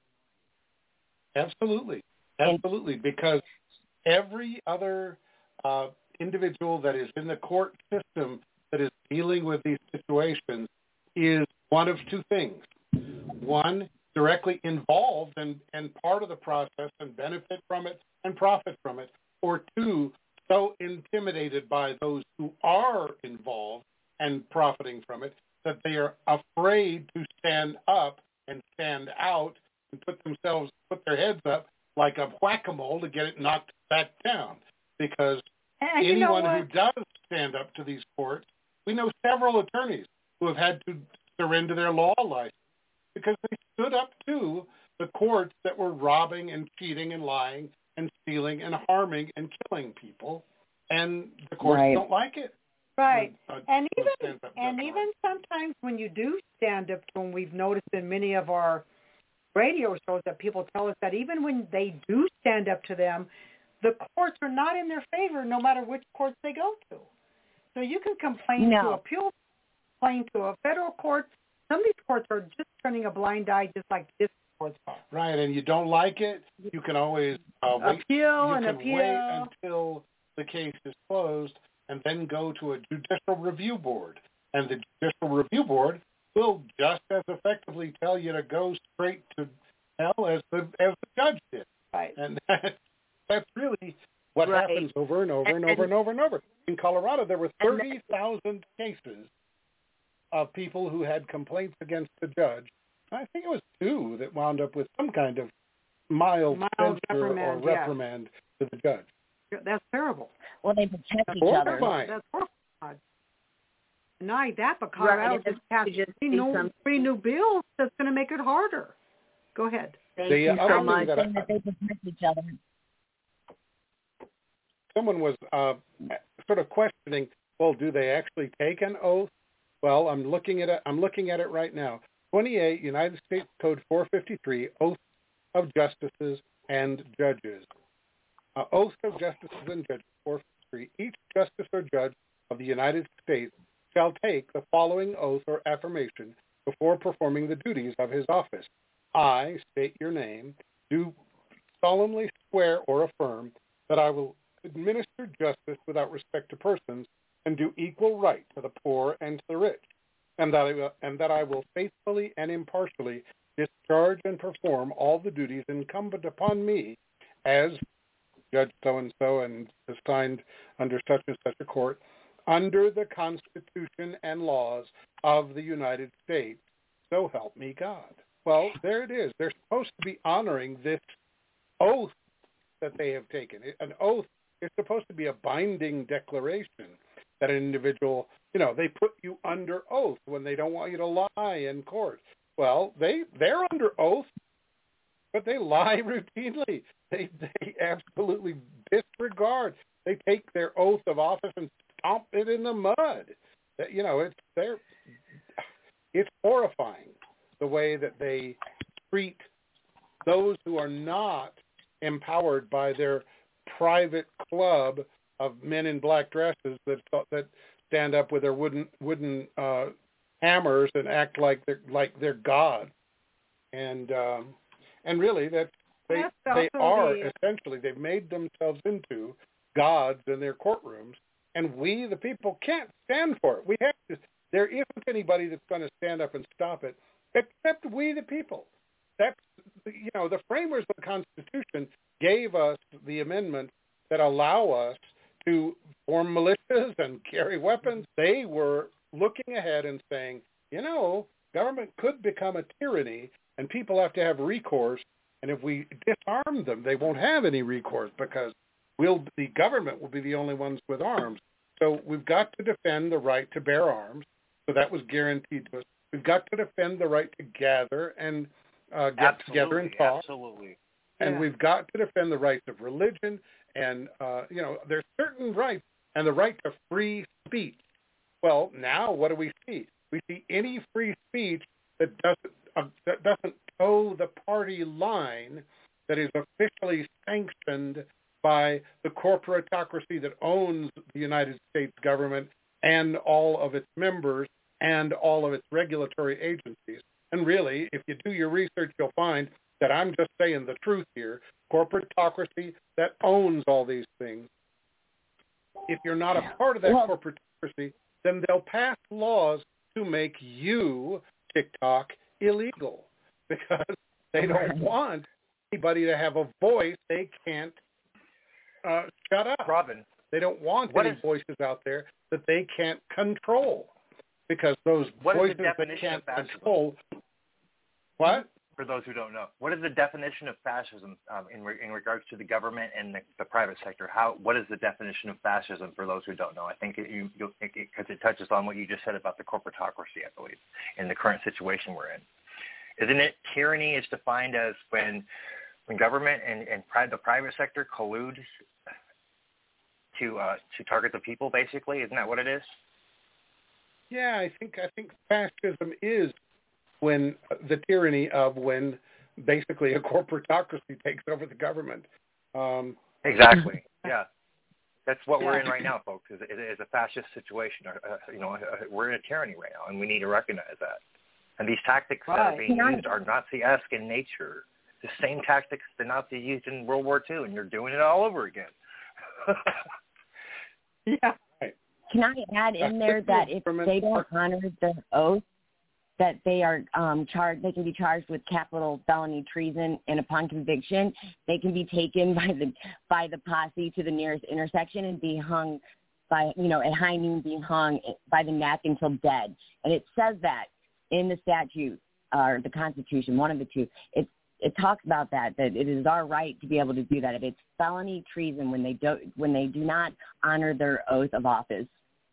Absolutely. Absolutely. And, because every other uh, individual that is in the court system that is dealing with these situations is one of two things. One, directly involved and, and part of the process and benefit from it and profit from it. Or two, so intimidated by those who are involved and profiting from it that they are afraid to stand up and stand out and put themselves, put their heads up like a whack-a-mole to get it knocked back down. Because and anyone you know who does stand up to these courts, we know several attorneys who have had to surrender their law license because they stood up to the courts that were robbing and cheating and lying and stealing and harming and killing people, and the courts right. don't like it. Right. When, uh, and even up and even sometimes when you do stand up to them, we've noticed in many of our radio shows that people tell us that even when they do stand up to them, the courts are not in their favor no matter which courts they go to. So you can complain no. to appeal, complain to a federal court. Some of these courts are just turning a blind eye just like this court's are. Right, and you don't like it, you can always uh, wait. appeal you and can appeal. wait until the case is closed and then go to a judicial review board. And the judicial review board will just as effectively tell you to go straight to hell as the as the judge did. Right. And that, that's really what right. happens over and over and, and over and over and over. In Colorado, there were thirty thousand cases of people who had complaints against the judge. I think it was two that wound up with some kind of mild, mild censure reprimand, or reprimand yeah. to the judge. That's terrible. Well, they protect That's each horrifying. other. That's horrifying. Not that, but Colorado right. just passed three new, three new bills that's going to make it harder. Go ahead. Thank the, you uh, so much. that, Saying that they protect each other. Someone was uh, sort of questioning, well, do they actually take an oath? Well, I'm looking at it. I'm looking at it right now. twenty-eight United States Code four fifty-three, Oath of Justices and Judges. Uh, Oath of Justices and Judges, four fifty-three. Each justice or judge of the United States shall take the following oath or affirmation before performing the duties of his office. I, state your name, do solemnly swear or affirm that I will administer justice without respect to persons and do equal right to the poor and to the rich, and that I will, and that I will faithfully and impartially discharge and perform all the duties incumbent upon me as Judge so-and-so and assigned under such and such a court, under the Constitution and laws of the United States. So help me God. Well, there it is. They're supposed to be honoring this oath that they have taken. An oath is supposed to be a binding declaration that an individual, you know, they put you under oath when they don't want you to lie in court. Well, they, they're under oath, but they lie routinely. They they absolutely disregard. They take their oath of office and stomp it in the mud. You know, it's they're it's horrifying the way that they treat those who are not empowered by their private club of men in black dresses that that stand up with their wooden wooden uh, hammers and act like they're like they're God. And um, and really that they they are the, essentially they've made themselves into gods in their courtrooms, and we the people can't stand for it. We have to. There isn't anybody that's going to stand up and stop it, except we the people. That's you know the framers of the Constitution gave us the amendments that allow us to form militias and carry weapons. They were looking ahead and saying, you know, government could become a tyranny, and people have to have recourse, And if we disarm them, they won't have any recourse because we'll, the government will be the only ones with arms. So we've got to defend the right to bear arms. So that was guaranteed to us. We've got to defend the right to gather and uh, get absolutely, together and talk. Absolutely. And Yeah. we've got to defend the rights of religion. And, uh, you know, there's certain rights and the right to free speech. Well, now what do we see? We see any free speech that doesn't uh, that doesn't toe the party line that is officially sanctioned by the corporatocracy that owns the United States government and all of its members and all of its regulatory agencies. And really, if you do your research, you'll find that I'm just saying the truth here. Corporatocracy that owns all these things. If you're not a part of that Well, corporatocracy, then they'll pass laws to make you, TikTok, illegal because they don't want anybody to have a voice they can't uh, shut up. Robin, They don't want what any is- voices out there that they can't control because those What is the voices that definition can't of fascism? control. What? for those who don't know, what is the definition of fascism um, in, re- in regards to the government and the, the private sector? How what is the definition of fascism for those who don't know? I think it, you you'll think it because it touches on what you just said about the corporatocracy, I believe, in the current situation we're in. Isn't it tyranny is defined as when when government and, and pri- the private sector colludes to uh, to target the people, basically? Isn't that what it is? Yeah, I think I think fascism is when the tyranny of when basically a corporatocracy takes over the government. Um, Exactly. Yeah, that's what we're Yeah. in right now, folks. Is, is a fascist situation. Or, uh, you know, uh, we're in a tyranny right now, and we need to recognize that. And these tactics that are Right. being used are Nazi-esque in nature. The same tactics the Nazis used in World War Two, and you're doing it all over again. Yeah. Can I add in there that if they don't honor their oath, that they are um, charged, they can be charged with capital felony treason, and upon conviction, they can be taken by the by the posse to the nearest intersection and be hung by, you know, at high noon, being hung by the neck until dead. And it says that in the statute or the Constitution, one of the two. It it talks about that that it is our right to be able to do that. If it's felony treason when they don't when they do not honor their oath of office.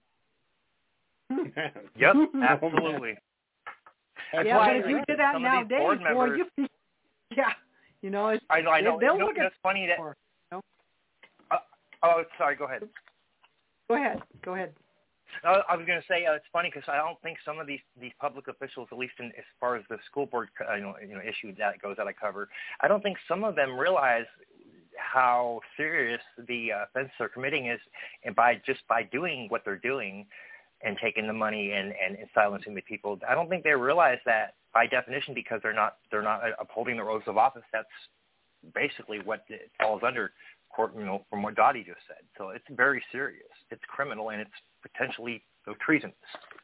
Yep, absolutely. That's Yeah, why but if you I- did that some of these nowadays, board boy, members- you, yeah, you know, it's, I know. I know. they'll You know, look at it's funny that. for- no? Uh, oh, sorry. Go ahead. Go ahead, go ahead. Uh, I was going to say uh, it's funny because I don't think some of these, these public officials, at least in, as far as the school board uh, you know, you know issue that goes that I cover, I don't think some of them realize how serious the uh, offense they're committing is, and by just by doing what they're doing and taking the money and, and, and silencing the people, I don't think they realize that by definition because they're not they're not upholding their oaths of office. That's basically what it falls under. Court, you know, from what Dottie just said. So it's very serious. It's criminal and it's potentially so treasonous.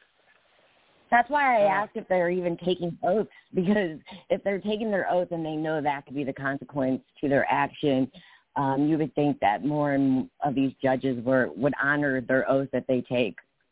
That's why I asked if they're even taking oaths, because if they're taking their oath and they know that could be the consequence to their action, um, you would think that more and of these judges were would honor their oath that they take.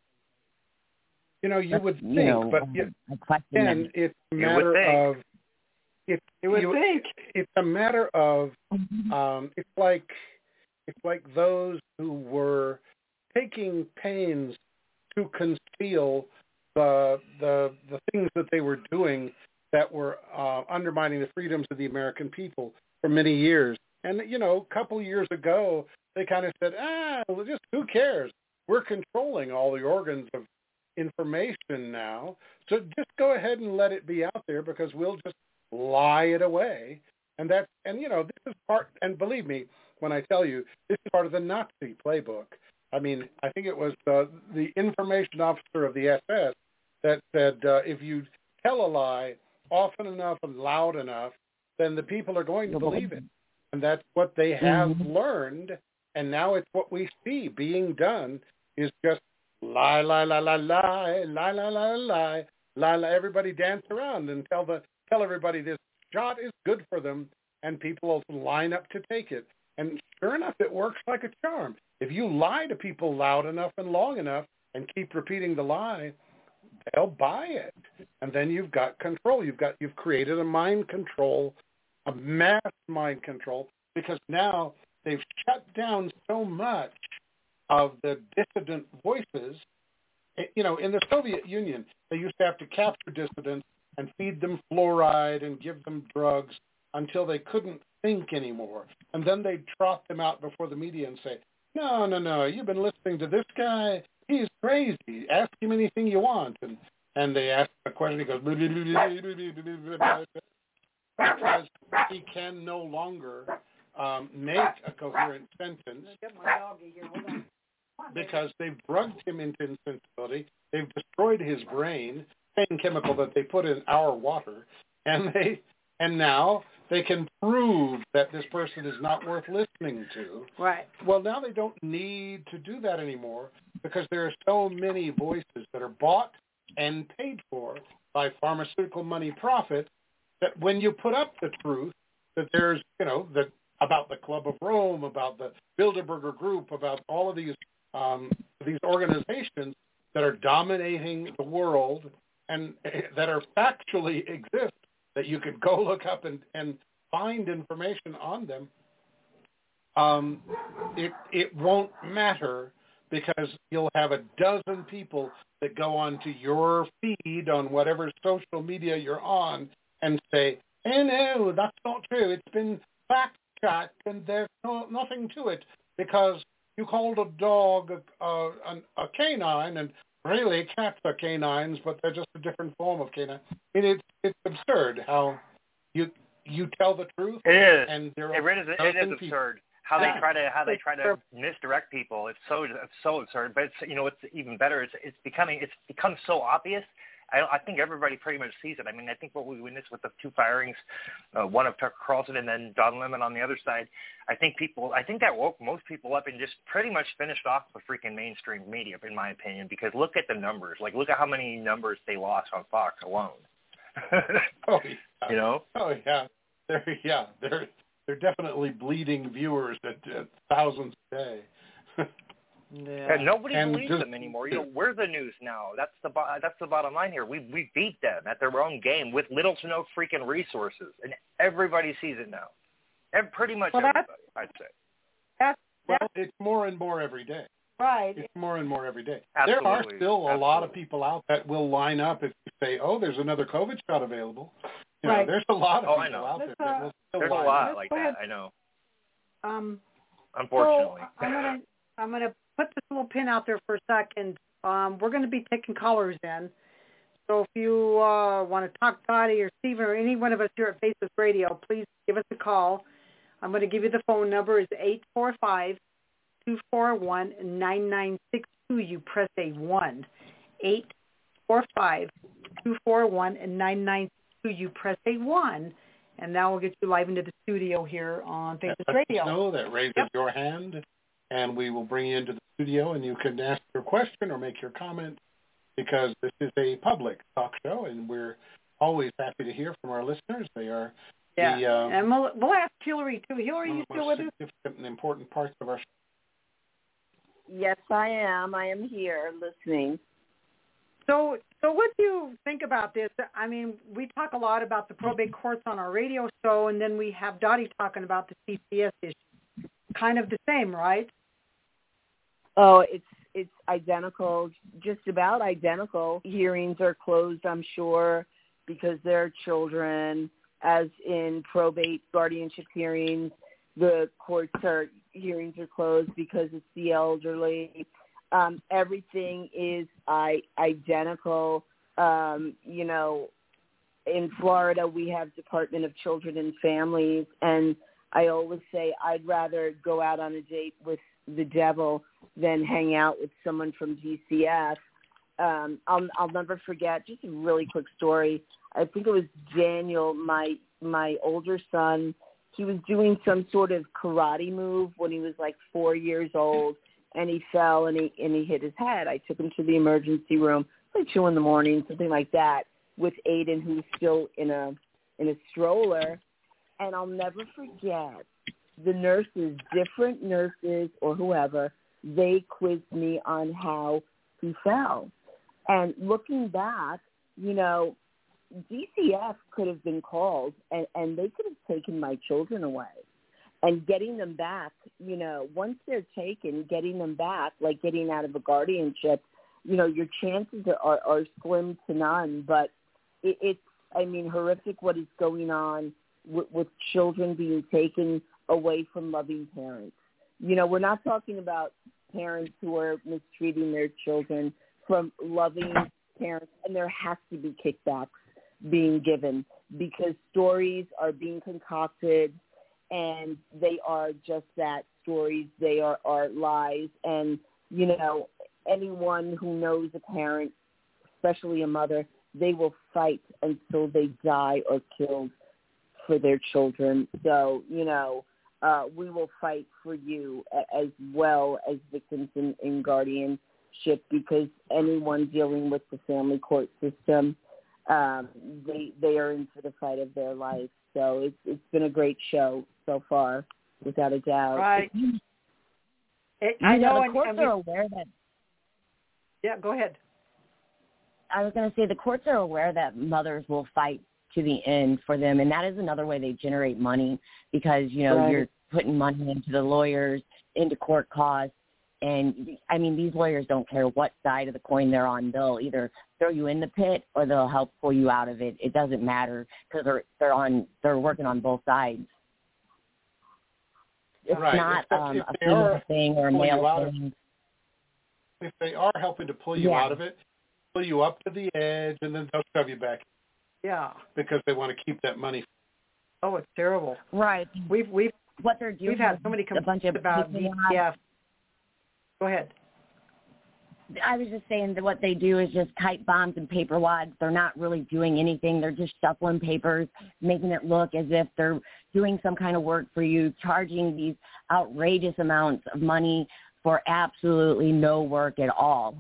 You know, you That's, would think, you know, but um, you, I question again, that. it's a You matter would think. of it's You would you, think. it's a matter of um, it's like it's like those who were taking pains to conceal the the the things that they were doing that were uh, undermining the freedoms of the American people for many years. And you know, a couple years ago, they kind of said, ah, well, just who cares? We're controlling all the organs of information now, so just go ahead and let it be out there because we'll just lie it away. And that's and you know this is part. And believe me when I tell you, this is part of the Nazi playbook. I mean, I think it was uh, the information officer of the S S that said uh, if you tell a lie often enough and loud enough, then the people are going to believe it. And that's what they have Mm-hmm. learned. And now it's what we see being done is just lie, lie, lie, lie, lie, lie, lie, lie, lie, lie, lie. Everybody dance around and tell the tell everybody this shot is good for them, and people will line up to take it. And sure enough, it works like a charm. If you lie to people loud enough and long enough and keep repeating the lie, they'll buy it. And then you've got control. You've got you've created a mind control a mass mind control, because now they've shut down so much of the dissident voices. You know, in the Soviet Union, they used to have to capture dissidents and feed them fluoride and give them drugs until they couldn't think anymore. And then they'd trot them out before the media and say, no, no, no, you've been listening to this guy. He's crazy. Ask him anything you want. And and they ask a question, he goes, because he can no longer um, make a coherent sentence because they've drugged him into insensibility. They've destroyed his brain, same chemical that they put in our water, and they and now they can prove that this person is not worth listening to. Right. Well, now they don't need to do that anymore because there are so many voices that are bought and paid for by pharmaceutical money profit that when you put up the truth that there's, you know, that about the Club of Rome, about the Bilderberger Group, about all of these um, these organizations that are dominating the world and that are factually exist, that you could go look up and, and find information on them, um, it it won't matter because you'll have a dozen people that go onto your feed on whatever social media you're on and say, hey, no, that's not true. It's been fact-checked and there's no, nothing to it because you called a dog a, a, a canine, and really cats are canines, but they're just a different form of canine. I mean, it's, it's absurd how you you tell the truth. It is. And there it, are is it is absurd. People. How yeah. they try to how they try to misdirect people. It's so it's so absurd. But it's, you know, what's even better. It's it's becoming it's become so obvious. I, I think everybody pretty much sees it. I mean, I think what we witnessed with the two firings, uh, one of Tucker Carlson and then Don Lemon on the other side, I think people, I think that woke most people up and just pretty much finished off the freaking mainstream media, in my opinion, because look at the numbers. Like, look at how many numbers they lost on Fox alone. oh, yeah. You know? Oh, yeah. They're, yeah, they're, they're definitely bleeding viewers at, at thousands a day. Yeah. And nobody and believes just, them anymore. You know, we're the news now. That's the bo- that's the bottom line here. We we beat them at their own game with little to no freaking resources, and everybody sees it now. And pretty much well, everybody, I'd say. That's, that's, well, it's more and more every day. Right. It's more and more every day. Absolutely. There are still a Absolutely. lot of people out that will line up if you say, "Oh, there's another COVID shot available." You right. know, there's a lot of oh, people I know. out Let's, there that uh, will still There's a line lot up. like Go that. ahead. I know. Um. Unfortunately. So I'm gonna I'm gonna put this little pin out there for a second. Um, we're gonna be taking callers in. So if you uh, want to talk to Dottie or Stephen or any one of us here at Facebook Radio, please give us a call. I'm going to give you the phone number. It's eight four five, two four one, nine nine six two. You press a one. eight four five, two four one, nine nine six two. You press a one. And now we'll get you live into the studio here on Facebook Let Radio. us know that raises Yep. your hand, and we will bring you into the studio, and you can ask your question or make your comment, because this is a public talk show, and we're always happy to hear from our listeners. They are Yeah, the, um, and we'll, we'll ask Hillary, too. Hillary, one you of the still most with us? significant and important parts of our show. Yes, I am. I am here listening. So, so what do you think about this? I mean, we talk a lot about the probate courts on our radio show, and then we have Dottie talking about the C C S issue. Kind of the same, right? Oh, it's it's identical, just about identical. Hearings are closed, I'm sure, because they're children. As in probate guardianship hearings, the courts are hearings are closed because it's the elderly. Um, everything is I, identical. Um, you know, in Florida, we have Department of Children and Families, and I always say I'd rather go out on a date with the devil than hang out with someone from D C F. Um, I'll, I'll never forget, just a really quick story. I think it was Daniel, my my older son. He was doing some sort of karate move when he was like four years old, and he fell and he and he hit his head. I took him to the emergency room, like two in the morning, something like that, with Aiden, who was still in a in a stroller. And I'll never forget the nurses, different nurses or whoever, they quizzed me on how he fell. And looking back, you know, D C F could have been called, and, and they could have taken my children away. And getting them back, you know, once they're taken, getting them back, like getting out of a guardianship, you know, your chances are, are slim to none. But it, it's, I mean, horrific what is going on with, with children being taken away from loving parents. You know, we're not talking about parents who are mistreating their children, from loving parents, and there has to be kickbacks being given because stories are being concocted, and they are just that, stories. They are, are lies. And, you know, anyone who knows a parent, especially a mother, they will fight until they die or killed for their children. So, you know, uh, we will fight for you as well as victims in, in guardianship, because anyone dealing with the family court system, um, they they are in for the fight of their life. So it's it's been a great show so far, without a doubt. Right. It, I know, know the courts and, are aware that. Yeah, go ahead. I was going to say the courts are aware that mothers will fight to the end for them, and that is another way they generate money, because, you know, right. you're putting money into the lawyers, into court costs, and, I mean, these lawyers don't care what side of the coin they're on. They'll either throw you in the pit or they'll help pull you out of it. It doesn't matter, because they're, they're, on, they're working on both sides. It's right. not if, um, if a they female are thing or a male thing. Of, if they are helping to pull you yeah. out of it, pull you up to the edge, and then they'll shove you back. Yeah. Because they want to keep that money. Oh, it's terrible. Right. We've we've what they're doing. We've had so many complaints about D C F. Go ahead. I was just saying that what they do is just kite bombs and paper wads. They're not really doing anything. They're just shuffling papers, making it look as if they're doing some kind of work for you, charging these outrageous amounts of money for absolutely no work at all.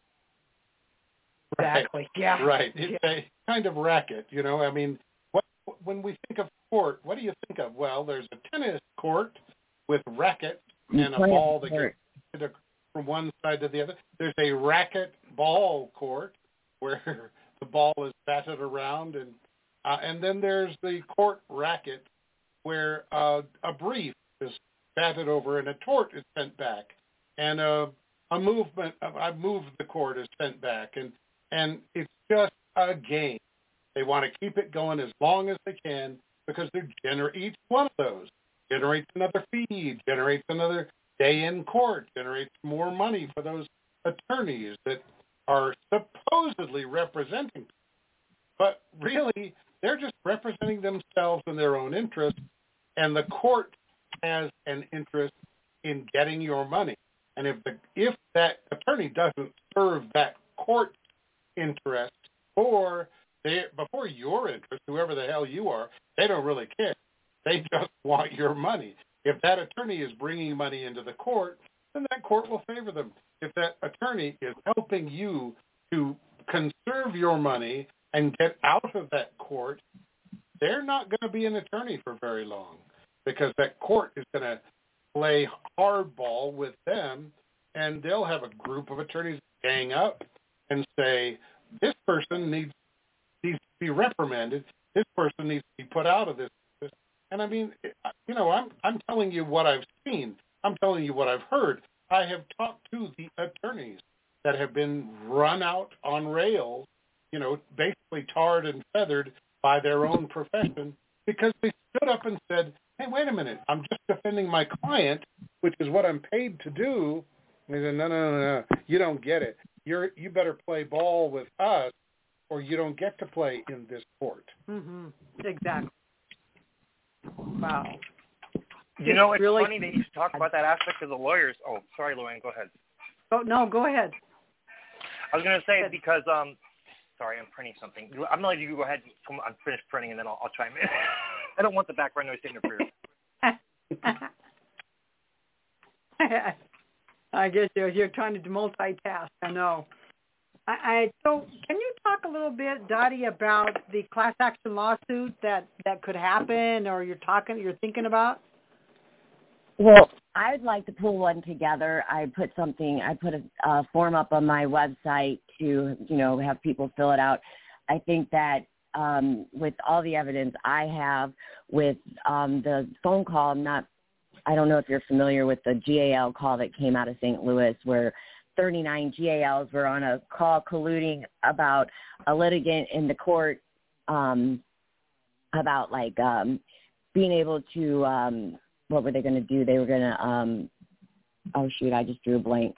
Exactly. Right. Yeah. Right. It's yeah. a kind of racket, you know. I mean, what, when we think of court, what do you think of? Well, there's a tennis court with rackets and a ball that gets from one side to the other. There's a racket ball court where the ball is batted around, and uh, and then there's the court racket where uh, a brief is batted over and a tort is sent back, and a, a movement, I moved the court is sent back, and and it's just a game. They want to keep it going as long as they can, because they're gener- each one of those generates another fee, generates another day in court, generates more money for those attorneys that are supposedly representing. But really, they're just representing themselves in their own interest, and the court has an interest in getting your money. And if the if that attorney doesn't serve that court interest, or they before your interest, whoever the hell you are, they don't really care. They just want your money. If that attorney is bringing money into the court, then that court will favor them. If that attorney is helping you to conserve your money and get out of that court, they're not going to be an attorney for very long, because that court is going to play hardball with them, and they'll have a group of attorneys gang up and say, this person needs, needs to be reprimanded. This person needs to be put out of this. And I mean, you know, I'm I'm telling you what I've seen. I'm telling you what I've heard. I have talked to the attorneys that have been run out on rails, you know, basically tarred and feathered by their own profession, because they stood up and said, hey, wait a minute, I'm just defending my client, which is what I'm paid to do. And they said, no, no, no, no, you don't get it. You're you better play ball with us, or you don't get to play in this court. Mm-hmm. Exactly. Wow. You know, it's really funny that you talk about that aspect of the lawyers. Oh, sorry, Luann, go ahead. Oh, no, go ahead. I was going to say, because, um, sorry, I'm printing something. I'm going to let you go ahead and I'm finished printing, and then I'll, I'll chime in. I don't want the background noise to interfere. I guess you're, you're trying to multitask. I know. I, I so can you talk a little bit, Dottie, about the class action lawsuit that, that could happen, or you're talking, you're thinking about? Well, I'd like to pull one together. I put something, I put a uh, form up on my website to, you know, have people fill it out. I think that um, with all the evidence I have with um, the phone call, I'm not, I don't know if you're familiar with the G A L call that came out of Saint Louis where thirty-nine G A Ls were on a call colluding about a litigant in the court um, about like um, being able to, um, what were they going to do? They were going to, um, oh shoot, I just drew a blank.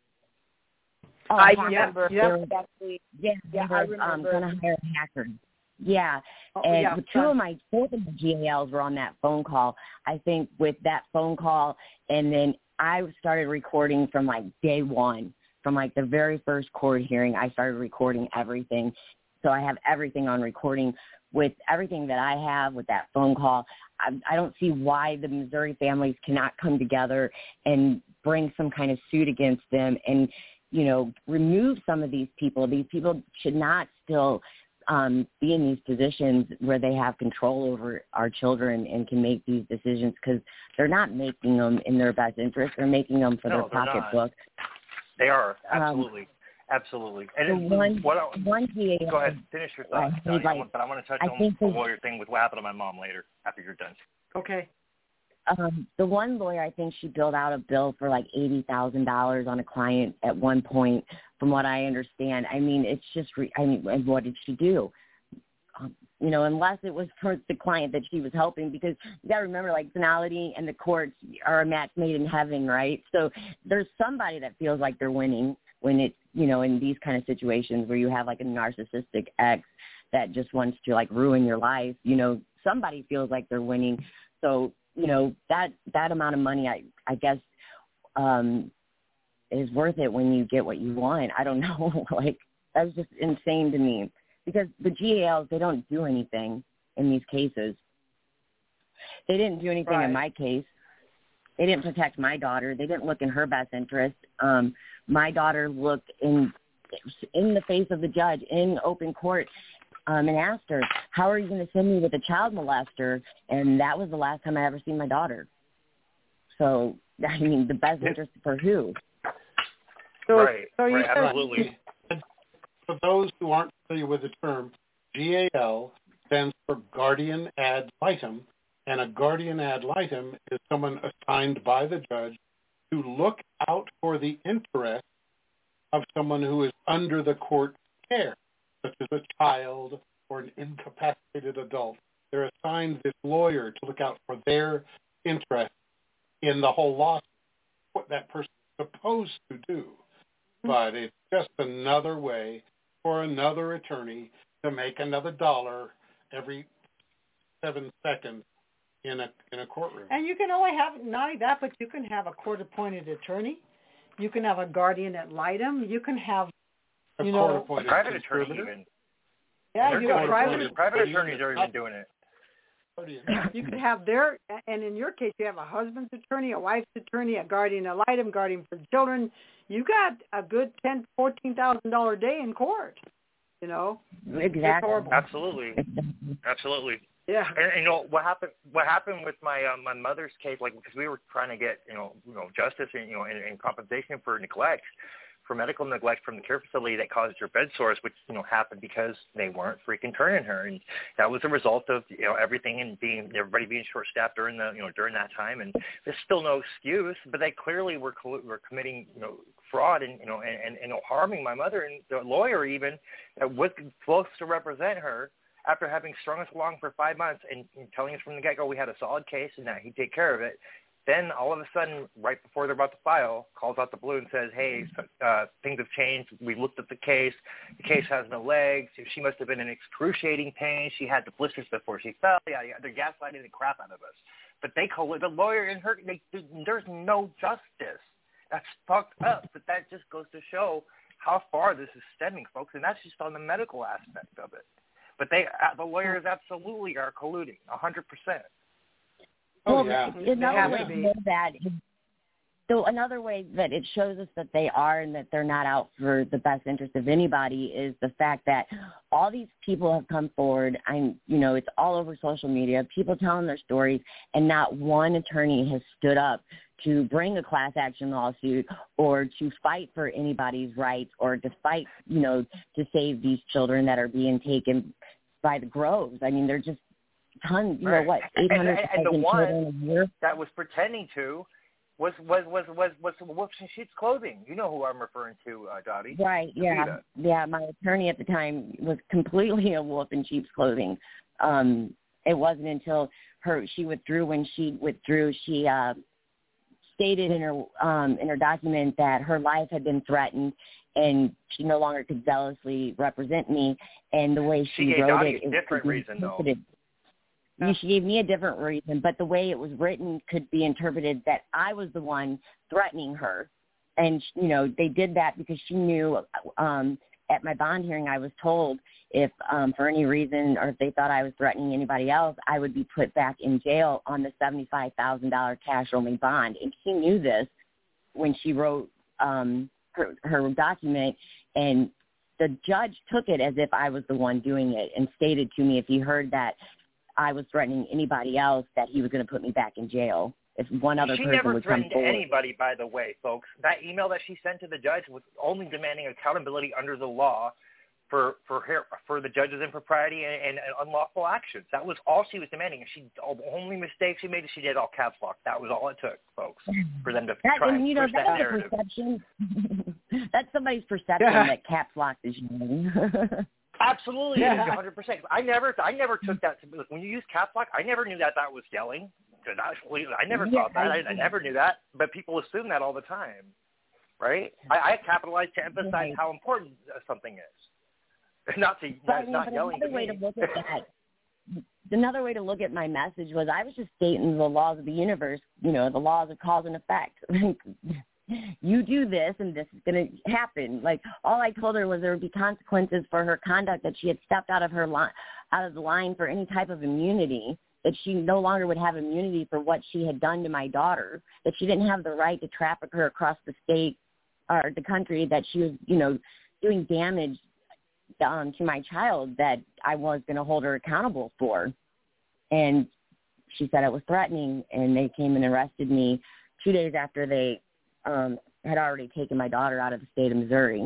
Oh, I hacker. remember. They were- Exactly. Yeah, Yeah, they I were um, remember. going to hire a hacker. Yeah, Oh, and yeah, two fun. of my both of the G A Ls were on that phone call. I think with that phone call, and then I started recording from like day one, from like the very first court hearing. I started recording everything, so I have everything on recording. With everything that I have with that phone call, I, I don't see why the Missouri families cannot come together and bring some kind of suit against them and, you know, remove some of these people. These people should not still um, be in these positions where they have control over our children and can make these decisions because they're not making them in their best interest. They're making them for No, their they're not. pocketbook. They are Um, absolutely, absolutely. And The it- one, what I, one G A L, go ahead, finish your thoughts, I Johnny, like- I want- but I want to touch I on think the they- lawyer thing with what happened to my mom later after you're done. Okay. Um, the one lawyer, I think she billed out a bill for like eighty thousand dollars on a client at one point, from what I understand. I mean, it's just, re- I mean, and what did she do? Um, you know, unless it was for the client that she was helping, because you got to remember, like, finality and the courts are a match made in heaven, right? So there's somebody that feels like they're winning when it's, you know, in these kind of situations where you have like a narcissistic ex that just wants to like ruin your life. You know, somebody feels like they're winning. So, you know, that, that amount of money, I, I guess, um, is worth it when you get what you want. I don't know. Like, that's just insane to me because the G A Ls, they don't do anything in these cases. They didn't do anything Right. in my case. They didn't protect my daughter. They didn't look in her best interest. Um, my daughter looked in, in the face of the judge in open court Um, and asked her, how are you going to send me with a child molester? And that was the last time I ever seen my daughter. So, I mean, the best interest for who? So, right, so you right, said- absolutely. For those who aren't familiar with the term, G A L stands for guardian ad litem, and a guardian ad litem is someone assigned by the judge to look out for the interest of someone who is under the court care, such as a child or an incapacitated adult. They're assigned this lawyer to look out for their interest in the whole lawsuit, what that person is supposed to do. But it's just another way for another attorney to make another dollar every seven seconds in a in a courtroom. And you can only have, not only that, but you can have a court-appointed attorney. You can have a guardian ad litem. You can have, A you know, A court-appointed private attorney conservator. even. yeah, They're you doing have it. private. Private attorneys are even doing it. You could have their, and in your case, you have a husband's attorney, a wife's attorney, a guardian ad litem, guardian for children. You got a good ten, fourteen thousand dollar day in court. You know, Exactly. horrible. Absolutely, absolutely. yeah. And, and you know what happened? What happened with my um, my mother's case? Like, because we were trying to get you know you know justice and you know and, and compensation for neglect, for medical neglect from the care facility that caused her bed sores, which you know happened because they weren't freaking turning her, and that was a result of you know everything and being everybody being short staffed during the you know during that time. And there's still no excuse, but they clearly were co- were committing you know fraud and you know and, and, and harming my mother, and the lawyer even that was supposed to represent her, after having strung us along for five months and, and telling us from the get-go we had a solid case and that he'd take care of it, then all of a sudden, right before they're about to file, calls out the blue and says, hey, uh, things have changed. We looked at the case. The case has no legs. She must have been in excruciating pain. She had the blisters before she fell. Yeah, yeah, they're gaslighting the crap out of us. But they call it, the lawyer and her, they, there's no justice. That's fucked up. But that just goes to show how far this is stemming, folks, and that's just on the medical aspect of it. But they, the lawyers absolutely are colluding, one hundred percent. Oh, well, yeah. another way to to be. know that is, so another way that it shows us that they are and that they're not out for the best interest of anybody is the fact that all these people have come forward. I'm, you know, it's all over social media, people telling their stories, and not one attorney has stood up to bring a class action lawsuit or to fight for anybody's rights or to fight, you know, to save these children that are being taken by the groves. I mean, they're just tons. You right. know what? Eight hundred and, and, and the children one a year. that was pretending to was was was was was Wolf in Sheep's Clothing. You know who I'm referring to, uh, Dottie. Right. Yeah. Rita. Yeah. My attorney at the time was completely a wolf in sheep's clothing. Um, it wasn't until her she withdrew. When she withdrew, she uh, stated in her um, in her document that her life had been threatened, and she no longer could zealously represent me. And the way she, she gave wrote Dottie it, a it different was reason, though. Yeah. She gave me a different reason, but the way it was written could be interpreted that I was the one threatening her. And, you know, they did that because she knew um, at my bond hearing I was told if um, for any reason or if they thought I was threatening anybody else, I would be put back in jail on the seventy-five thousand dollars cash-only bond. And she knew this when she wrote um, her, her document, and the judge took it as if I was the one doing it and stated to me if he heard that I was threatening anybody else that he was going to put me back in jail if one other she person never would come threatened forward. anybody, by the way, folks. That email that she sent to the judge was only demanding accountability under the law for for her, for the judge's impropriety and, and, and unlawful actions. That was all she was demanding. And she the only mistake she made is she did all caps lock. That was all it took, folks, for them to that, try and, and you know, push that that's narrative. A perception. That's somebody's perception Yeah. that caps lock is using. Absolutely, Yeah. one hundred percent. I never, I never took that. To, when you use caps lock, I never knew that that was yelling. I never Yeah, thought that. I, I, I never knew that. But people assume that all the time, right? I, I capitalized to emphasize right. how important something is, not to but, not, but not yelling another to way me. to look at that. Another way to look at my message was I was just stating the laws of the universe, you know, the laws of cause and effect. You do this and this is going to happen. Like, all I told her was there would be consequences for her conduct, that she had stepped out of her line, out of the line for any type of immunity, that she no longer would have immunity for what she had done to my daughter, that she didn't have the right to traffic her across the state or the country, that she was, you know, doing damage um, to my child that I was going to hold her accountable for. And she said it was threatening, and they came and arrested me two days after they um, had already taken my daughter out of the state of Missouri.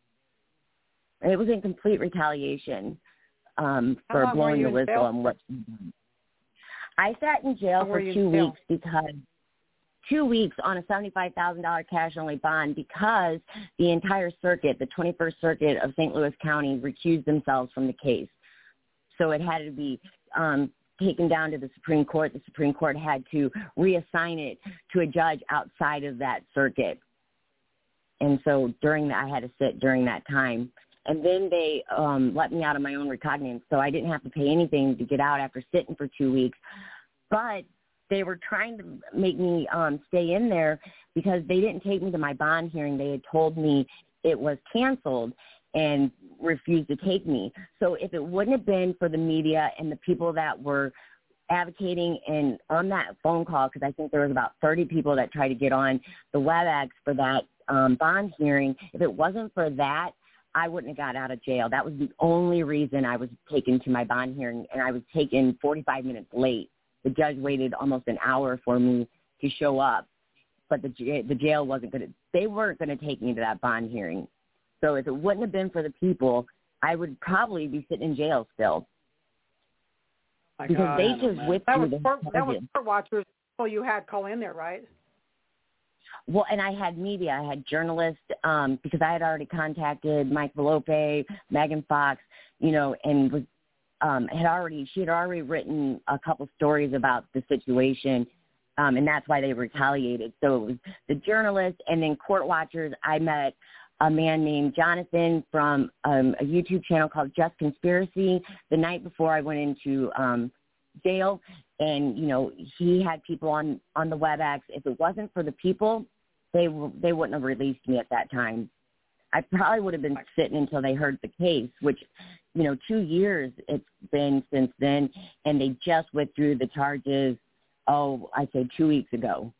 And it was in complete retaliation um, for blowing the whistle on what she did. I sat in jail for two weeks because two weeks on a seventy-five thousand dollars cash-only bond because the entire circuit, the twenty-first Circuit of Saint Louis County, recused themselves from the case. So it had to be um, taken down to the Supreme Court. The Supreme Court had to reassign it to a judge outside of that circuit. And so during that, I had to sit during that time. And then they um, let me out of my own recognizance, so I didn't have to pay anything to get out after sitting for two weeks. But they were trying to make me um, stay in there because they didn't take me to my bond hearing. They had told me it was canceled and refused to take me. So if it wouldn't have been for the media and the people that were advocating and on that phone call, because I think there was about thirty people that tried to get on the WebEx for that um, bond hearing, if it wasn't for that, I wouldn't have got out of jail. That was the only reason I was taken to my bond hearing, and I was taken forty-five minutes late. The judge waited almost an hour for me to show up, but the the jail wasn't going to, they weren't going to take me to that bond hearing. So if it wouldn't have been for the people, I would probably be sitting in jail still. My because God. they just That withdrew was the court, that was charges. court watchers. So you had call in there, right? Well, and I had media. I had journalists um, because I had already contacted Mike Velope, Megan Fox, you know, and was um, had already she had already written a couple stories about the situation, um, and that's why they retaliated. So it was the journalists and then court watchers. I met a man named Jonathan from um, a YouTube channel called Just Conspiracy the night before I went into um, jail. And, you know, he had people on, on the WebEx. If it wasn't for the people, they w- they wouldn't have released me at that time. I probably would have been sitting until they heard the case, which, you know, two years it's been since then, and they just withdrew the charges, oh, I'd say two weeks ago.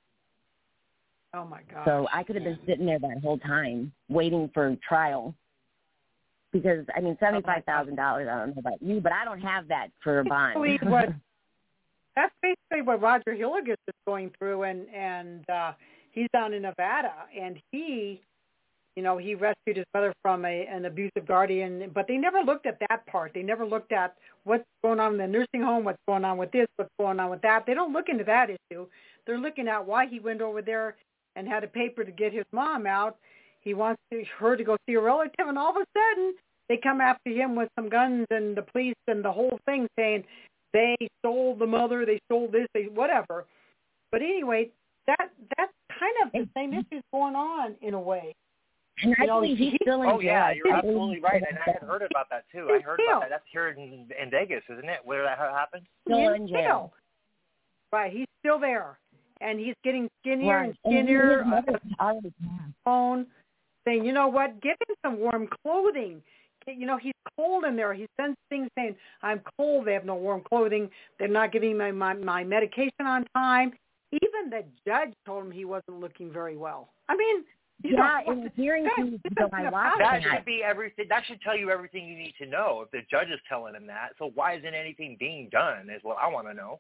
Oh, my God. So I could have been sitting there that whole time waiting for trial because, I mean, seventy-five thousand dollars, I don't know about you, but I don't have that for a bond. Basically what, that's basically what Roger Hilligus is going through, and, and uh, he's down in Nevada, and he you know, he rescued his mother from a, an abusive guardian, but they never looked at that part. They never looked at what's going on in the nursing home, what's going on with this, what's going on with that. They don't look into that issue. They're looking at why he went over there and had a paper to get his mom out. He wants to, her to go see a relative, and all of a sudden they come after him with some guns and the police and the whole thing saying they stole the mother, they stole this, they whatever. But anyway, that that's kind of the same issues going on in a way. And I You know, believe he's he- still in Oh jail. yeah, I you're believe absolutely he's right, still and in I had jail. heard about that too. He's I heard about still- that. That's here in, in Vegas, isn't it? Where that happened? Still He's in jail. Right, he's still there, and he's getting skinnier Right. and skinnier. And his mother's uh, already passed. phone saying, you know what, give him some warm clothing. You know, he's cold in there. He sends things saying, I'm cold. They have no warm clothing. They're not giving me my, my, my medication on time. Even the judge told him he wasn't looking very well. I mean, you Yeah, know, in the hearing guys, to this so is I an watched That that. should be everything. That should tell you everything you need to know. If the judge is telling him that, so why isn't anything being done? Is what I want to know.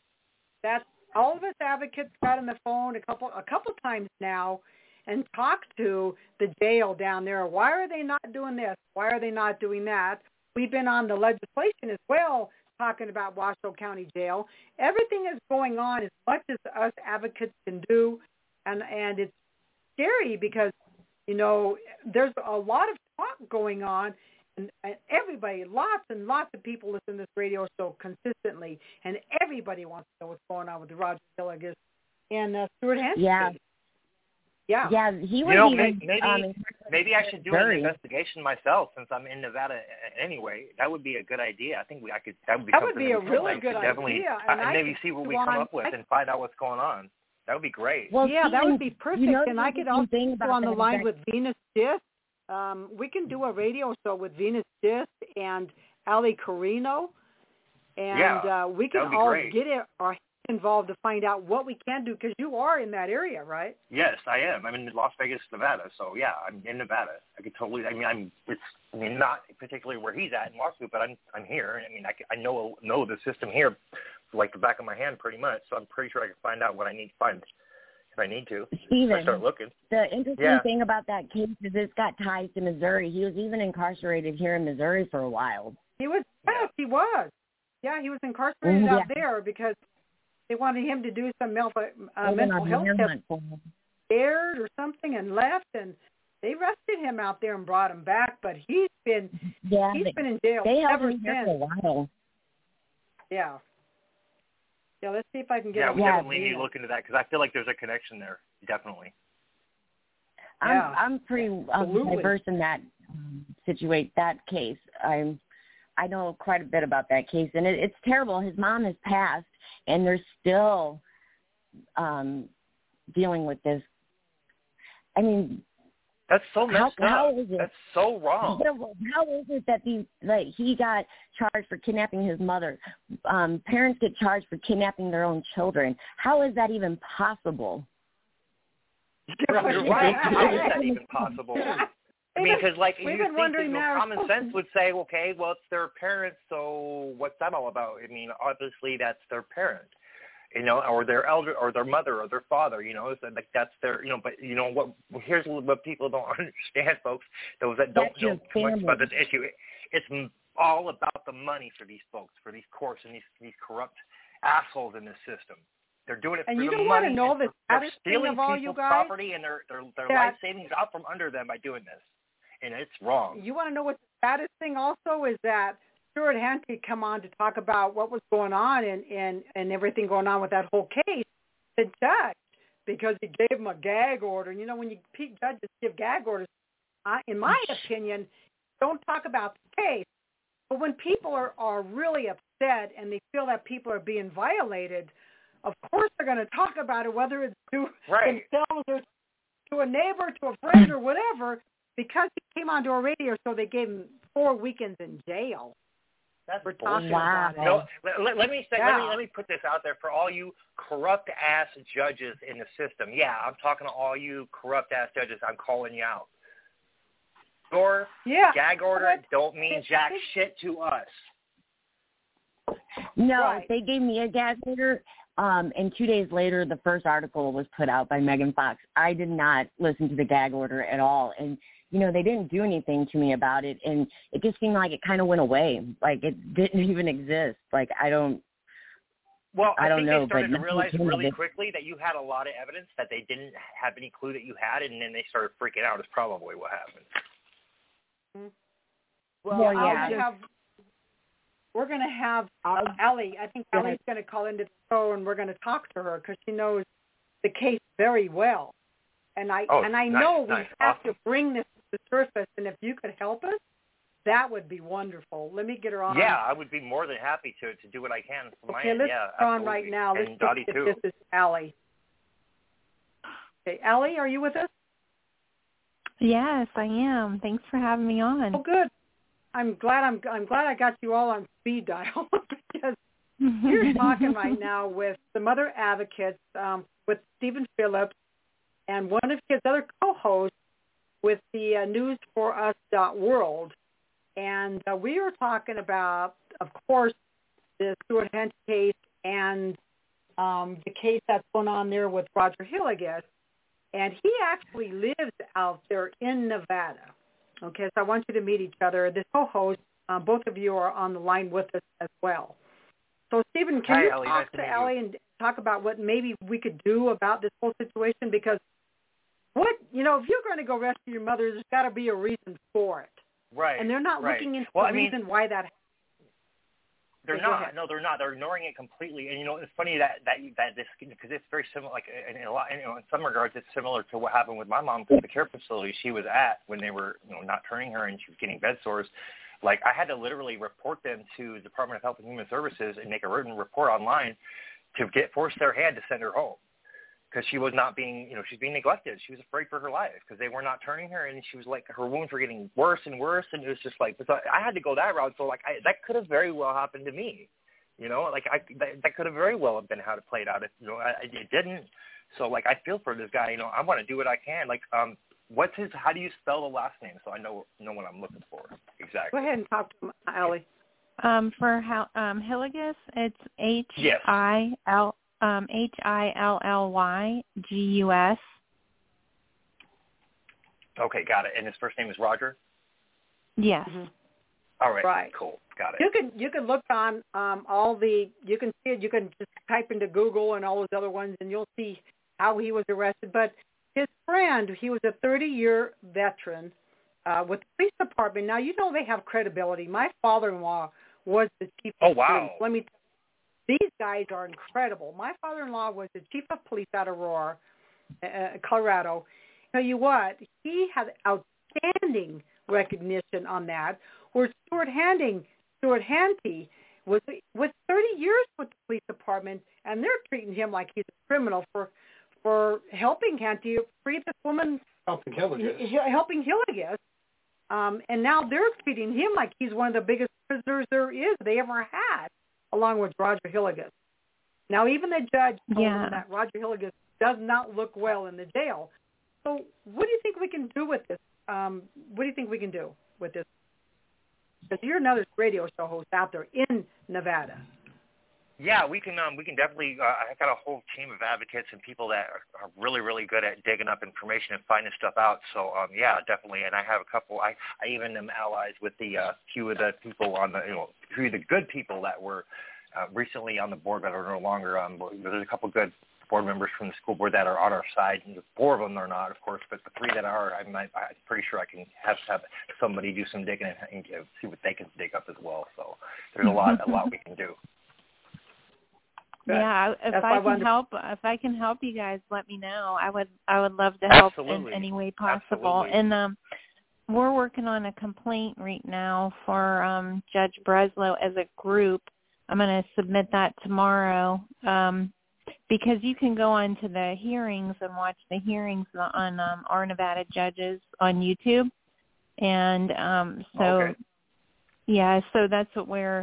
That's all of us advocates got on the phone a couple a couple times now and talked to the jail down there. Why are they not doing this? Why are they not doing that? We've been on the legislation as well talking about Washoe County Jail. Everything is going on as much as us advocates can do, and and it's scary because, you know, there's a lot of talk going on, and, and everybody, lots and lots of people listen to this radio show consistently, and everybody wants to know what's going on with the Roger Gilligas and uh, Stuart Hansen Yeah. case. Yeah. Yeah, he was You know, even maybe um, maybe I should do an Missouri. investigation myself since I'm in Nevada anyway. That would be a good idea. I think we I could that would be That something would be a we could, really like, good definitely, idea, uh, and and I maybe could see what go we come on- up with I- and find out what's going on. That would be great. Well, yeah, that Stephen, would be perfect. You know, and I the could interesting also thing go about on the that is line that- with Venus Dis. Um, we can do a radio show with Venus Dis and Ali Carino, and Yeah, uh, we that can would be all great. get it, our heads involved to find out what we can do, because you are in that area, right? Yes, I am. I'm in Las Vegas, Nevada. So yeah, I'm in Nevada. I could totally. I mean, I'm. It's. I mean, not particularly where he's at in Lawsuit, but I'm. I'm here. I mean, I, I know know the system here, like the back of my hand, pretty much. So I'm pretty sure I can find out what I need to find if I need to. Steven, If I start looking. the interesting Yeah. thing about that case is it's got ties to Missouri. He was even incarcerated here in Missouri for a while. He was. Yeah. Yes, he was. Yeah, he was incarcerated Mm, out yeah. there because they wanted him to do some mental, uh, They went mental on health test, manhunt for him. scared or something, and left, and they arrested him out there and brought him back. But he's been Yeah, he's they, been in jail they held ever him here since. for a while. Yeah. Yeah, let's see if I can get Yeah, a we Yeah, definitely need to look into that because I feel like there's a connection there. Definitely. Yeah. I'm I'm pretty um, Absolutely. diverse in that um, situate that case. I'm I know quite a bit about that case, and it, it's terrible. His mom has passed, and they're still um, dealing with this. I mean, That's so messed How- how up. is it? That's so wrong. yeah, well, how is it that these like he got charged for kidnapping his mother? Um, parents get charged for kidnapping their own children. How is that even possible? You're right. How is that even possible? I mean, because like We've you been think wondering that, you know, now. common sense would say, okay, well, it's their parents, so what's that all about? I mean, obviously that's their parent, you know, or their elder, or their mother, or their father, you know, so like that's their, you know. But you know what? Here's what people don't understand, folks. Those that don't That's your know too much family. about this issue, it's all about the money for these folks, for these courts and these these corrupt assholes in this system. They're doing it And for you the don't money. wanna know and the they're saddest thing stealing of all, you people's guys? property and their their, their Yeah. life savings out from under them by doing this, and it's wrong. You want to know what the saddest thing also is that Stuart Hansen come on to talk about what was going on and, and, and everything going on with that whole case. The judge, because he gave him a gag order. And you know, when you judges give gag orders, uh, in my opinion, don't talk about the case. But when people are, are really upset and they feel that people are being violated, of course they're going to talk about it, whether it's to Right. themselves or to a neighbor, to a friend or whatever, because he came onto a radio show, they gave him four weekends in jail. That's for bullshit. talking Wow. about it. No, let, let, let me say, let me Yeah. let me put this out there for all you corrupt ass judges in the system. Yeah, I'm talking to all you corrupt ass judges. I'm calling you out. Your Yeah. gag order What? don't mean It- jack it- shit to us. No, Right. if they gave me a gag order, Um, and two days later, the first article was put out by Megan Fox. I did not listen to the gag order at all. And, you know, they didn't do anything to me about it. And it just seemed like it kind of went away. Like it didn't even exist. Like, I don't, Well, I, I don't think know, they started but to realize nothing really came of it. quickly that you had a lot of evidence that they didn't have any clue that you had, and then they started freaking out is probably what happened. Well, Well, I'll yeah. have, we're going to have uh, Ellie. I think Ellie's going to call into the show, and we're going to talk to her because she knows the case very well. And I Oh, and I nice, know we nice, have awesome. to bring this to the surface, and if you could help us, that would be wonderful. Let me get her on. Yeah, I would be more than happy to to do what I can from my Okay, end. let's Yeah, get her on absolutely. right now. Let's and see Dottie if too. this is Ellie. Okay, Ellie, are you with us? Yes, I am. Thanks for having me on. Oh, good. I'm glad I'm I'm glad I got you all on speed dial because you're talking right now with some other advocates, um, with Stephen Phillips and one of his other co-hosts with the uh, news for us dot world. And uh, we were talking about, of course, the Stuart Henty case and um, the case that's going on there with Roger Hillegas. And he actually lives out there in Nevada. Okay, so I want you to meet each other. This co-host, um, both of you are on the line with us as well. So, Stephen, can Hi, you Ellie. talk Nice to to meet you. Ellie and talk about what maybe we could do about this whole situation? Because what, you know, if you're going to go rescue your mother, there's got to be a reason for it. Right. And they're not right. looking into well, the I mean, reason why that happened. They're Okay, go not. ahead. No, they're not. They're ignoring it completely. And you know, it's funny that that you, that this because it's very similar. Like in, in a lot, you know, in some regards, it's similar to what happened with my mom at the care facility she was at when they were, you know, not turning her and she was getting bed sores. Like I had to literally report them to the Department of Health and Human Services and make a written report online to get force their hand to send her home. Because she was not being, you know, she's being neglected. She was afraid for her life because they were not turning her, and she was like, her wounds were getting worse and worse, and it was just like, so I had to go that route. So like, I, that could have very well happened to me, you know, like I that, that could have very well have been how it played out. If you know, I, it didn't. So like, I feel for this guy. You know, I want to do what I can. Like, um, what's his? How do you spell the last name so I know know what I'm looking for exactly? Go ahead and talk to him, Ellie. Um, for how, um, Hillegas, it's H Yes. I L um, H I L L Y G U S. Okay, got it. And his first name is Roger. Yes. Mm-hmm. All right. Right. Cool. Got it. You can you can look on um, all the you can see it. You can just type into Google and all those other ones, and you'll see how he was arrested. But his friend, he was a thirty-year veteran uh, with the police department. Now you know they have credibility. My father-in-law was the chief of Oh, wow. police. Let me. Tell you, these guys are incredible. My father-in-law was the chief of police out of Aurora, uh, Colorado. Tell you what, he had outstanding recognition on that. Where Stuart Handing, Stuart Henty was was thirty years with the police department, and they're treating him like he's a criminal for for helping Henty free this woman, Helping Hillegas. h- helping Hillegas. Um, and now they're treating him like he's one of the biggest prisoners there is they ever had, along with Roger Hillegas. Now, even the judge told Yeah. him that Roger Hillegas does not look well in the jail. So what do you think we can do with this? Um, what do you think we can do with this? Because you're another radio show host out there in Nevada. Yeah, we can. Um, we can definitely. Uh, I've got a whole team of advocates and people that are, are really, really good at digging up information and finding stuff out. So, um, yeah, definitely. And I have a couple. I, I even am allies with the uh, few of the people on the, you know, few of the good people that were uh, recently on the board that are no longer. Um, there's a couple good board members from the school board that are on our side, and the four of them are not, of course, but the three that are, I'm, I'm pretty sure I can have have somebody do some digging and, and give, see what they can dig up as well. So there's a lot, a lot we can do. Good. Yeah, if That's why I I can wanted to- help, if I can help you guys, let me know. I would, I would love to help Absolutely. in any way possible. Absolutely. And um, we're working on a complaint right now for um, Judge Breslow as a group. I'm going to submit that tomorrow um, because you can go on to the hearings and watch the hearings on um, our Nevada judges on YouTube. And um, so, Okay. yeah, so that's what we're.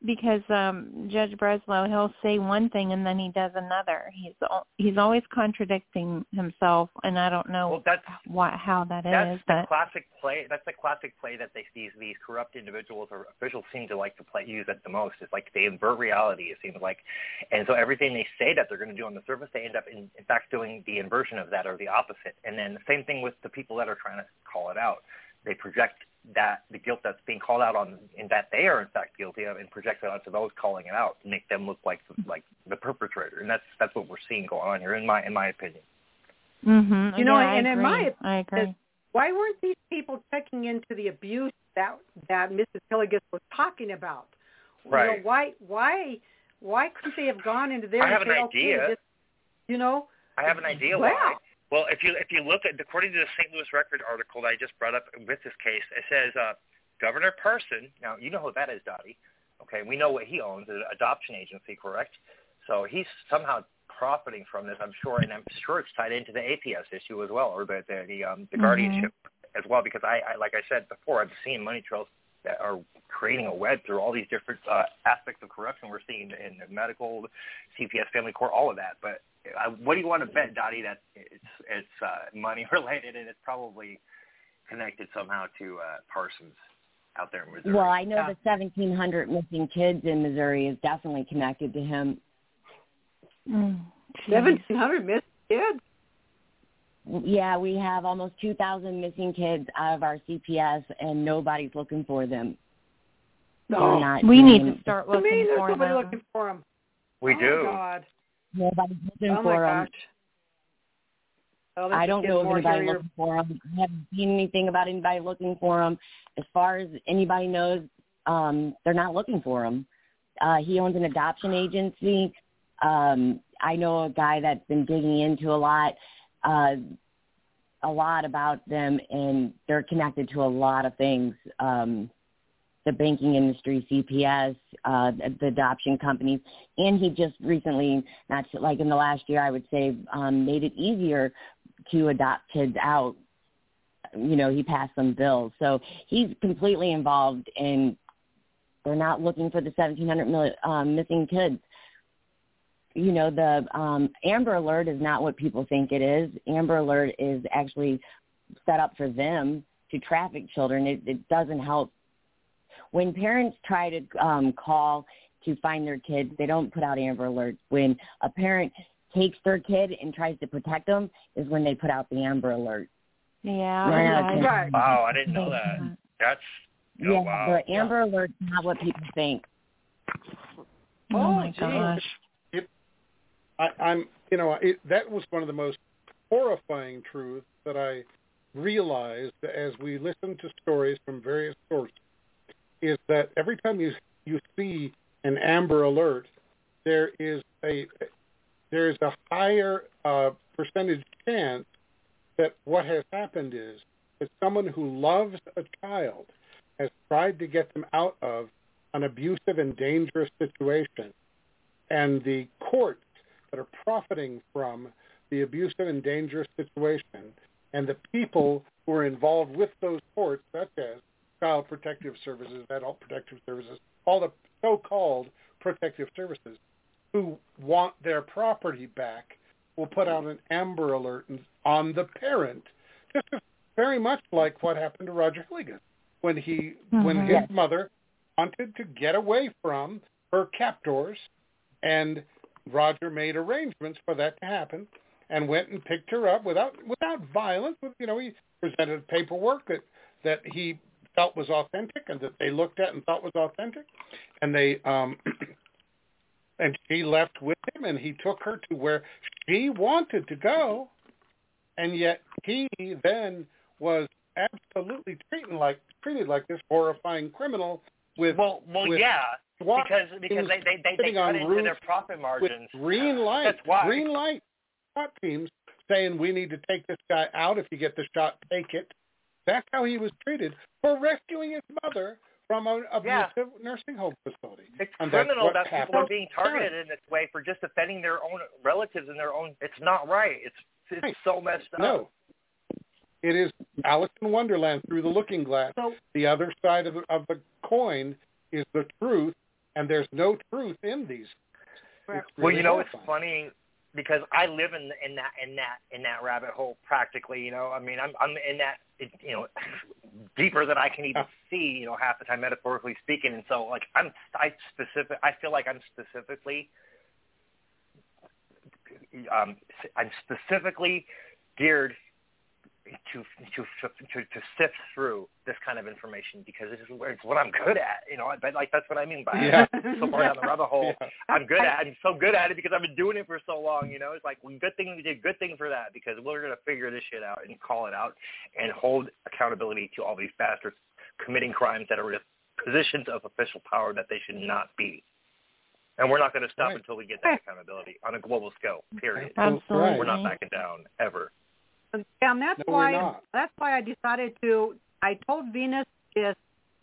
because um, Judge Breslow, he'll say one thing and then he does another. He's al- he's always contradicting himself, and I don't know well, that's, what how that that's is. the But classic play. That's the classic play that they, these these corrupt individuals or officials seem to like to play use it the most. It's like they invert reality. It seems like, and so everything they say that they're going to do on the surface, they end up in, in fact doing the inversion of that or the opposite. And then the same thing with the people that are trying to call it out. They project that the guilt that's being called out on, and that they are in fact guilty of, and project it onto those calling it out, to make them look like like the perpetrator. And that's that's what we're seeing going on here, in my in my opinion. Mm-hmm. You know, yeah, and I in agree. my I agree. why weren't these people checking into the abuse that that Missus Hilligus was talking about? Right. You know, why why why couldn't they have gone into there I and have an say, idea. okay, this, you know? I have an idea well, why. Well, if you if you look at, according to the Saint Louis Record article that I just brought up with this case, it says uh, Governor Parson. Now you know who that is, Dottie. Okay, we know what he owns, an adoption agency, correct? So he's somehow profiting from this, I'm sure, and I'm sure it's tied into the A P S issue as well, or the the the, um, the Mm-hmm. guardianship as well. Because I, I, like I said before, I've seen money trails that are creating a web through all these different uh, aspects of corruption we're seeing in the medical, C P S, family court, all of that, but. Uh, what do you want to bet, Dottie, that it's it's uh, money related and it's probably connected somehow to uh, Parsons out there in Missouri? Well, I know Yeah. the seventeen hundred missing kids in Missouri is definitely connected to him. Mm. seventeen hundred missing kids? Yeah, we have almost two thousand missing kids out of our C P S, and nobody's looking for them. They're No. not We need doing- to start I looking mean, there's for nobody them. looking for them. We oh do. My God. Nobody's looking Oh, for my them. gosh. Well, this I is don't getting know of more anybody hairier. looking for them. I haven't seen anything about anybody looking for them. As far as anybody knows, um, they're not looking for them. Uh, he owns an adoption agency. Um, I know a guy that's been digging into a lot, uh, a lot about them, and they're connected to a lot of things. Um, the banking industry, C P S, uh, the, the adoption companies, and he just recently, not to, like in the last year, I would say, um, made it easier to adopt kids out. You know, he passed some bills. So he's completely involved, and they're not looking for the seventeen hundred million, um, missing kids. You know, the um, Amber Alert is not what people think it is. Amber Alert is actually set up for them to traffic children. It, it doesn't help. When parents try to um, call to find their kids, they don't put out Amber Alerts. When a parent takes their kid and tries to protect them is when they put out the Amber Alert. Yeah. Yeah, yeah. right. Wow, I didn't know that. That's oh, Yeah, wow. the Amber Alert's not what people think. Oh, Oh, my geez. gosh. It, I, I'm, you know, it, that was one of the most horrifying truths that I realized as we listened to stories from various sources, is that every time you you see an Amber Alert, there is a there is a higher uh, percentage chance that what has happened is that someone who loves a child has tried to get them out of an abusive and dangerous situation, and the courts that are profiting from the abusive and dangerous situation, and the people who are involved with those courts, such as Child Protective Services, Adult Protective Services, all the so-called protective services, who want their property back, will put out an Amber Alert on the parent, just very much like what happened to Roger Hilligus when he mm-hmm. when his mother wanted to get away from her captors, and Roger made arrangements for that to happen, and went and picked her up without without violence. You know, he presented paperwork that that he felt was authentic and that they looked at and thought was authentic, and they um and she left with him, and he took her to where she wanted to go, and yet he then was absolutely treated like treated like this horrifying criminal with well well with yeah SWAT because because they they they, they cut into their profit margins with green light. That's why. Green light SWAT teams saying we need to take this guy out. If you get the shot, take it. That's how he was treated for rescuing his mother from an abusive yeah. nursing home facility. It's and criminal that happened. people are being targeted in this way for just defending their own relatives and their own. It's not right. It's it's right. so messed up. No, it is Alice in Wonderland through the looking glass. So, the other side of the, of the coin is the truth and there's no truth in these. Right. Really well, you know, horrifying. it's funny because I live in in that in that in that rabbit hole practically. You know, I mean, I'm I'm in that you know deeper than I can even see. You know, half the time metaphorically speaking, and so like I'm I specific. I feel like I'm specifically um I'm specifically geared to to to to sift through this kind of information because this is where it's what I'm good at, you know. But like that's what I mean by yeah. so far down the rabbit hole. Yeah. I'm good at. I'm so good at it because I've been doing it for so long, you know. It's like well, good thing we did, good thing for that because we're gonna figure this shit out and call it out and hold accountability to all these bastards committing crimes that are in positions of official power that they should not be. And we're not going to stop Right. until we get that accountability on a global scale. Period. Absolutely. We're not backing down ever. And that's No, we're why not. that's why I decided to. I told Venus this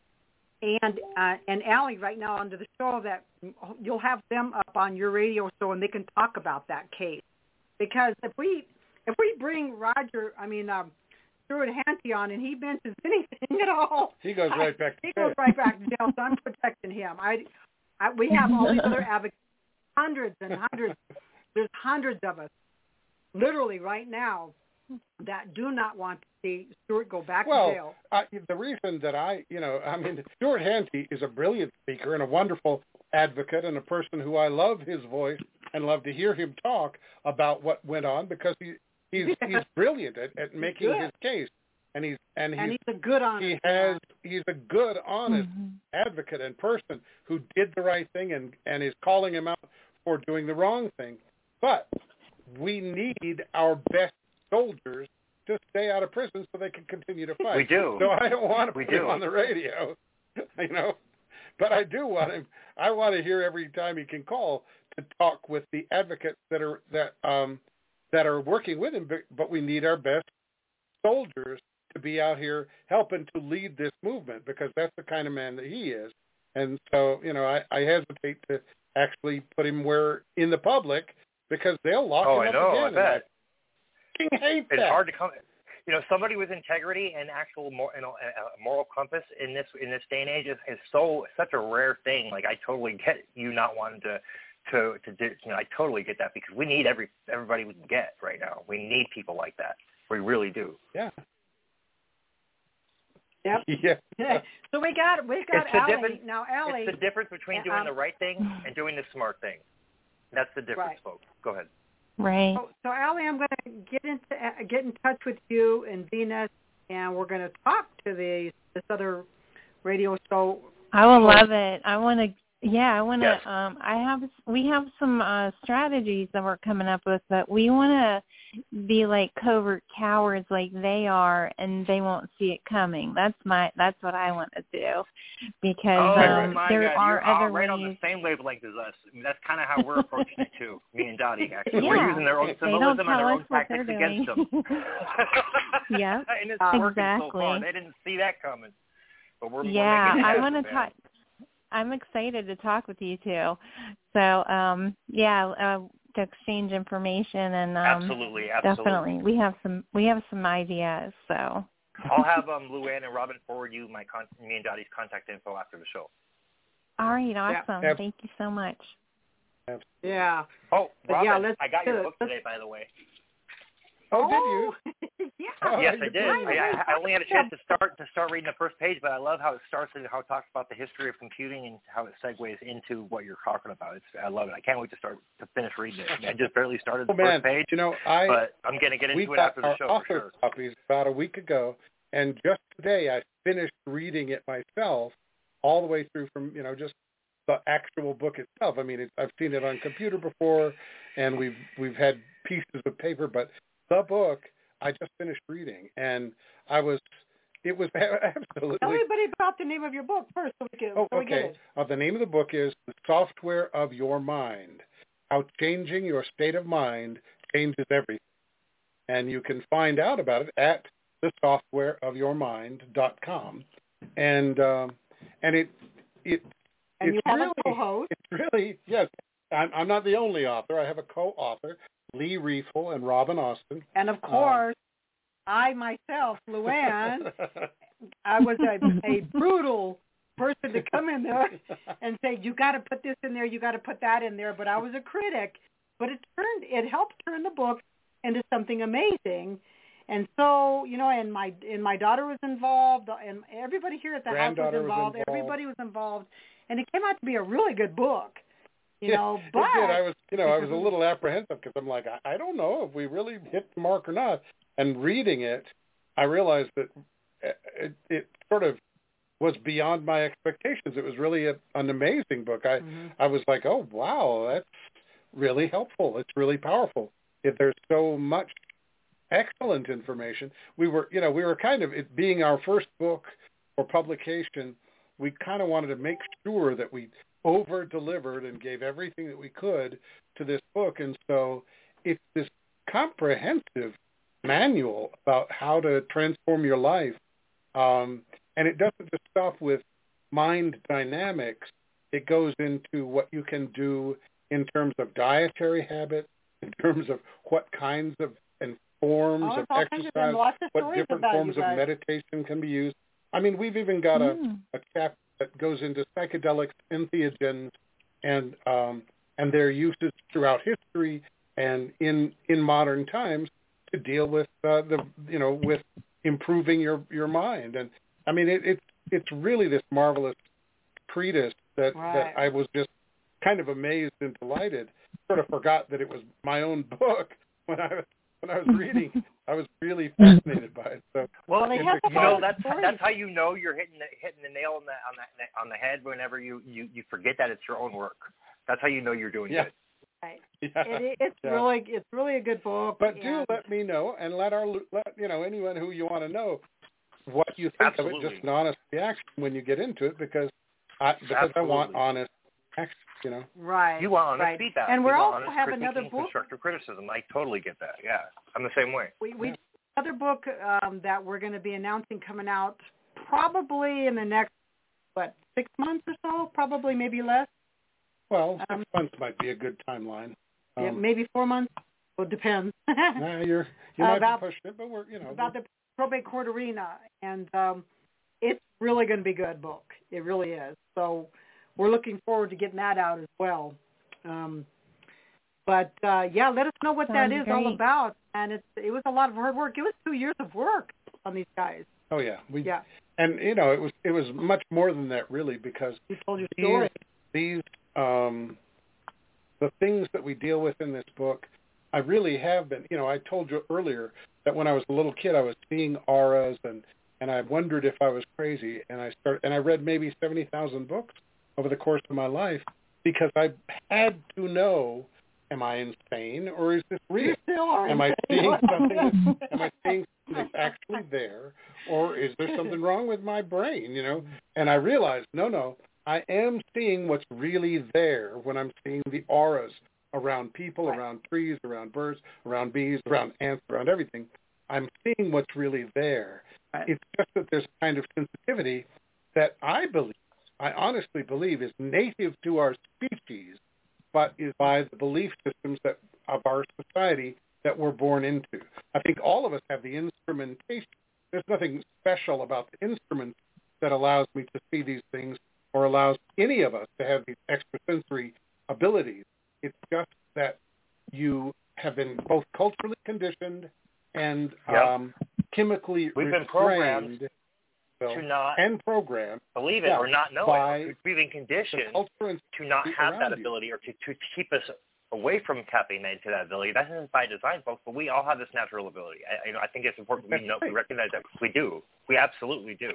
and uh, and Allie right now onto the show that you'll have them up on your radio show and they can talk about that case because if we if we bring Roger, I mean um, Stuart Hanty on and he mentions anything at all, He goes right back to he jail. goes right back to jail. So I'm protecting him. I, I we have all these other advocates, hundreds and hundreds. There's hundreds of us, literally right now, that do not want to see Stuart go back well, to jail. I, the reason that I, you know, I mean, Stuart Hanty is a brilliant speaker and a wonderful advocate and a person who I love his voice and love to hear him talk about what went on because he he's he's brilliant at, at making good. his case and he's and he's, And he's a good honest he has he's a good honest Mm-hmm. advocate and person who did the right thing and and is calling him out for doing the wrong thing. But we need our best soldiers to stay out of prison so they can continue to fight. We do. So I don't want to We put do. him on the radio, you know, but I do want him. I want to hear every time he can call to talk with the advocates that are that um that are working with him. But, but we need our best soldiers to be out here helping to lead this movement because that's the kind of man that he is. And so, you know, I, I hesitate to actually put him where in the public because they'll lock Oh, him I up know. again. I and bet. I hate It's that. hard to come. You know, somebody with integrity and actual mor- you know, a moral compass in this in this day and age is, is so such a rare thing. Like I totally get you not wanting to to to do. You know, I totally get that because we need every everybody we can get right now. We need people like that. We really do. Yeah. Yep. Yeah. So we got we got It's the Allie difference- now. Allie, It's the difference between doing um, the right thing and doing the smart thing. That's the difference, Right. folks. Go ahead. Right. So, so Allie, I'm going to get into uh, get in touch with you and Venus, and we're going to talk to the this other radio show. I will love it. I want to. Yeah, I want to. Yes. Um, I have. We have some uh, strategies that we're coming up with, but we want to be like covert cowards, like they are, and they won't see it coming. That's my. That's what I want to do, because Oh, um, my there God. are You're other all right ways. on the same wavelength as us. I mean, that's kind of how we're approaching it, too, me and Dottie, actually. Yeah. We're using their own They symbolism don't and their tell own us what tactics they're against them. doing. Yep. And it's Uh, working so far. exactly. They didn't see that coming. But we're, Yeah, we're making it I happen, want to man. talk. I'm excited to talk with you too. So, um, yeah, uh, to exchange information and um, Absolutely, absolutely. definitely, we have some we have some ideas. So, I'll have um, Luann and Robin forward you my con- me and Dottie's contact info after the show. all right, awesome. Yeah. Thank you so much. Yeah. Oh, But Robin, yeah, let's I got do your it. book Let's- today, by the way. Oh, did you? yeah. Oh, Yes, you're I did. doing I, I only had a chance to start to start reading the first page, but I love how it starts and how it talks about the history of computing and how it segues into what you're talking about. It's I love it. I can't wait to start to finish reading it. I just barely started the Oh, man. first page, You know, I but I'm going to get we into it got after the our show for author sure. copies about a week ago, and just today I finished reading it myself, all the way through from you know just the actual book itself. I mean, it, I've seen it on computer before, and we've we've had pieces of paper, but the book I just finished reading, and I was it was absolutely. Tell everybody about the name of your book first, so we can. Oh, so we get okay. it. Uh, the name of the book is The Software of Your Mind, How Changing Your State of Mind Changes Everything. And you can find out about it at the software of your mind dot com. And um, and it it And it's you have really, a co-host. It's really, yes, I'm, I'm not the only author. I have a co-author, Lee Riefel and Robin Austin. And of course, I myself, Luann, I was a, a brutal person to come in there and say, you got to put this in there, you got to put that in there. But I was a critic. But it turned, it helped turn the book into something amazing. And so, you know, and my and my daughter was involved, and everybody here at the house was involved. was involved. Everybody was involved, and it came out to be a really good book. You yeah, know, but it did. I was, you know, I was a little apprehensive because I'm like, I, I don't know if we really hit the mark or not. And reading it, I realized that it, it sort of was beyond my expectations. It was really a, an amazing book. I mm-hmm. I was like, oh wow, that's really helpful. It's really powerful. If there's so much excellent information, we were, you know, we were kind of, it being our first book for publication, we kind of wanted to make sure that we over-delivered and gave everything that we could to this book. And so it's this comprehensive manual about how to transform your life. Um, and it doesn't just stop with mind dynamics. It goes into what you can do in terms of dietary habits, in terms of what kinds of and forms oh, of exercise, what different forms of meditation can be used. I mean, we've even got mm. a, a chapter that goes into psychedelics, entheogens, and um, and their uses throughout history and in in modern times to deal with uh, the you know with improving your, your mind. And I mean, it, it's it's really this marvelous treatise that right. that I was just kind of amazed and delighted. Sort of forgot that it was my own book when I was when I was reading. I was really fascinated by it. So well, well you know that's that's how you know you're hitting the, hitting the nail on the on the on the head whenever you, you, you forget that it's your own work. That's how you know you're doing yeah. good. Right. Yeah. It, it's yeah. really it's really a good book. But and... do let me know and let our let you know anyone who you want to know what you think Absolutely. of it. Just an honest reaction when you get into it, because I because Absolutely. I want honest action. You know, right? You want honest right. feedback. And you we also honest have another book. Constructive criticism. I totally get that. Yeah, I'm the same way. We we yeah. have another book um, that we're going to be announcing coming out probably in the next what six months or so, probably maybe less. Well, six um, months might be a good timeline. Um, yeah, maybe four months. Well, it depends. nah, you're you might about, be pushing it, but we're you know about the probate court arena, and um, it's really going to be a good book. It really is. So we're looking forward to getting that out as well. Um, but uh, yeah, let us know what Sounds that is great. all about. And it's it was a lot of hard work. It was two years of work on these guys. Oh yeah, we yeah. And you know it was it was much more than that really, because you told your these, story. These um, the things that we deal with in this book, I really have been. You know, I told you earlier that when I was a little kid, I was seeing auras, and, and I wondered if I was crazy. And I start and I read maybe seventy thousand books over the course of my life, because I had to know: am I insane, or is this real? Am I seeing something? Am I seeing something that's actually there, or is there something wrong with my brain? You know, and I realized, no, no, I am seeing what's really there when I'm seeing the auras around people, right. around trees, around birds, around bees, around ants, around everything. I'm seeing what's really there. Right. It's just that there's a kind of sensitivity that I believe, I honestly believe, is native to our species, but is by the belief systems that of our society that we're born into. I think all of us have the instrumentation. There's nothing special about the instrument that allows me to see these things, or allows any of us to have these extrasensory abilities. It's just that you have been both culturally conditioned and yep. um, chemically We've been programmed so, to not and programmed, believe it yeah, or not know it. We've been conditioned to not have that ability, you. or to, to keep us away from tapping into that ability. That isn't by design, folks, but we all have this natural ability. I, you know, I think it's important we know, we recognize that we do. We absolutely do.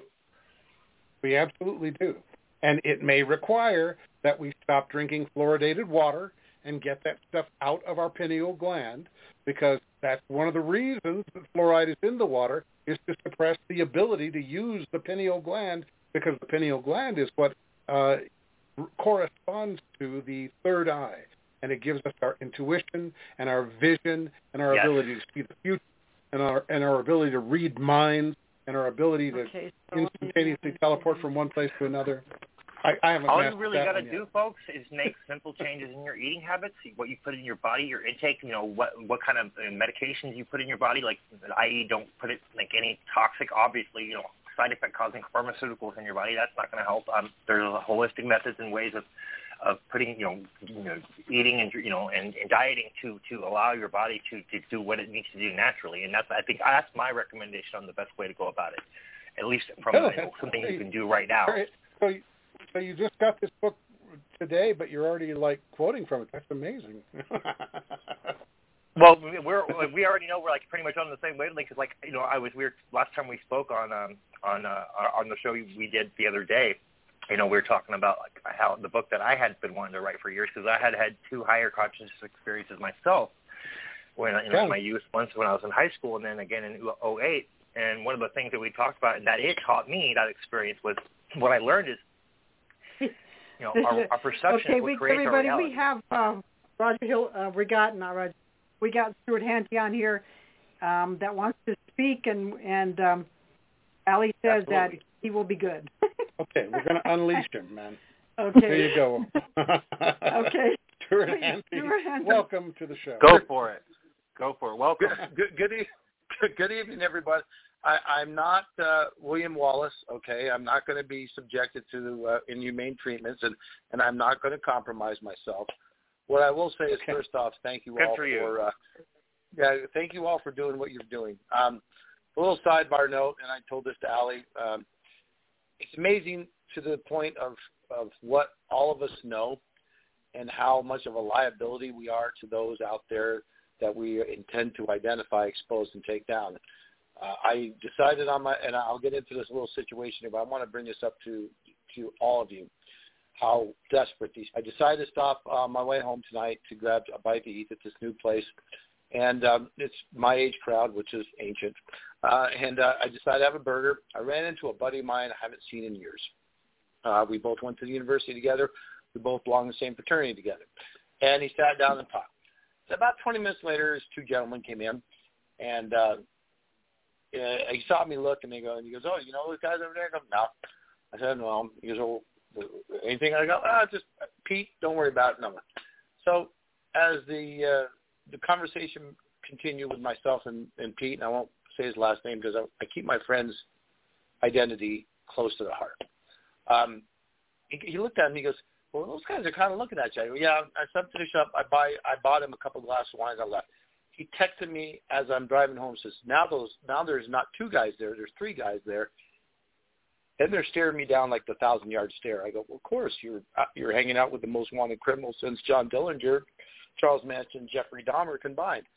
We absolutely do. And it may require that we stop drinking fluoridated water and get that stuff out of our pineal gland, because that's one of the reasons that fluoride is in the water, is to suppress the ability to use the pineal gland, because the pineal gland is what uh, corresponds to the third eye, and it gives us our intuition and our vision and our yes. ability to see the future, and our and our ability to read minds, and our ability to okay, so instantaneously teleport from one place to another. I, I haven't All you really got to do, yet. folks, is make simple changes in your eating habits, what you put in your body, your intake. You know, what what kind of medications you put in your body, like that is, don't put it like any toxic. Obviously, you know, side effect causing pharmaceuticals in your body. That's not going to help. Um, there's holistic methods and ways of, of putting, you know, you know, eating and, you know, and, and dieting to, to allow your body to, to do what it needs to do naturally. And that's, I think that's my recommendation on the best way to go about it, at least from oh, you know, something you can do right now. So, so you just got this book today, but you're already like quoting from it. That's amazing. Well, we're we already know we're like pretty much on the same wavelength. Cause like you know, I was we were last time we spoke on um on uh, on the show we did the other day. You know, we were talking about like how the book that I had been wanting to write for years because I had had two higher consciousness experiences myself when you know, in my youth, once when I was in high school and then again in oh eight. And one of the things that we talked about and that it taught me that experience was what I learned is you know our, our perception okay, is what we, creates everybody, our reality. we have uh, Roger Hill. Uh, we got not Roger. We got Stuart Hanty on here um, that wants to speak, and and um, Ali says Absolutely. that he will be good. Okay, we're going to unleash him, man. Okay. There you go. Okay. Stuart Hanty, Stuart Hanty. welcome to the show. Go for it. Go for it. Welcome. Good, good, good, good evening, everybody. I, I'm not uh, William Wallace, okay? I'm not going to be subjected to uh, inhumane treatments, and, and I'm not going to compromise myself. What I will say is, okay. first off, thank you Good all for, you. for uh, yeah, thank you all for doing what you're doing. Um, a little sidebar note, and I told this to Ali. Um, it's amazing to the point of, of what all of us know and how much of a liability we are to those out there that we intend to identify, expose, and take down. Uh, I decided on my, and I'll get into this little situation, but I want to bring this up to to all of you, how desperate these. I decided to stop on my way home tonight to grab a bite to eat at this new place, and um, it's my age crowd, which is ancient. Uh, and uh, I decided to have a burger. I ran into a buddy of mine I haven't seen in years. Uh, we both went to the university together. We both belong in the same fraternity together. And he sat down and talked. So about twenty minutes later, his two gentlemen came in, and uh, uh, he saw me look, and they go, and he goes, "Oh, you know those guys over there?" I go, "No." I said, "No." He goes, "Oh, anything?" I go, "Ah, just Pete. Don't worry about it." No. So as the uh, the conversation continued with myself and, and Pete, and I won't say his last name because I, I keep my friend's identity close to the heart. Um, he, he looked at me. He goes, "Well, those guys are kind of looking at you." I go, "Yeah, I said finish up. I buy. I bought him a couple of glasses of wine. I left." He texted me as I'm driving home. Says, "Now those. Now there's not two guys there. There's three guys there." And they're staring me down like the thousand-yard stare. I go, "Well, of course, you're you're hanging out with the most wanted criminals since John Dillinger, Charles Manson, Jeffrey Dahmer combined."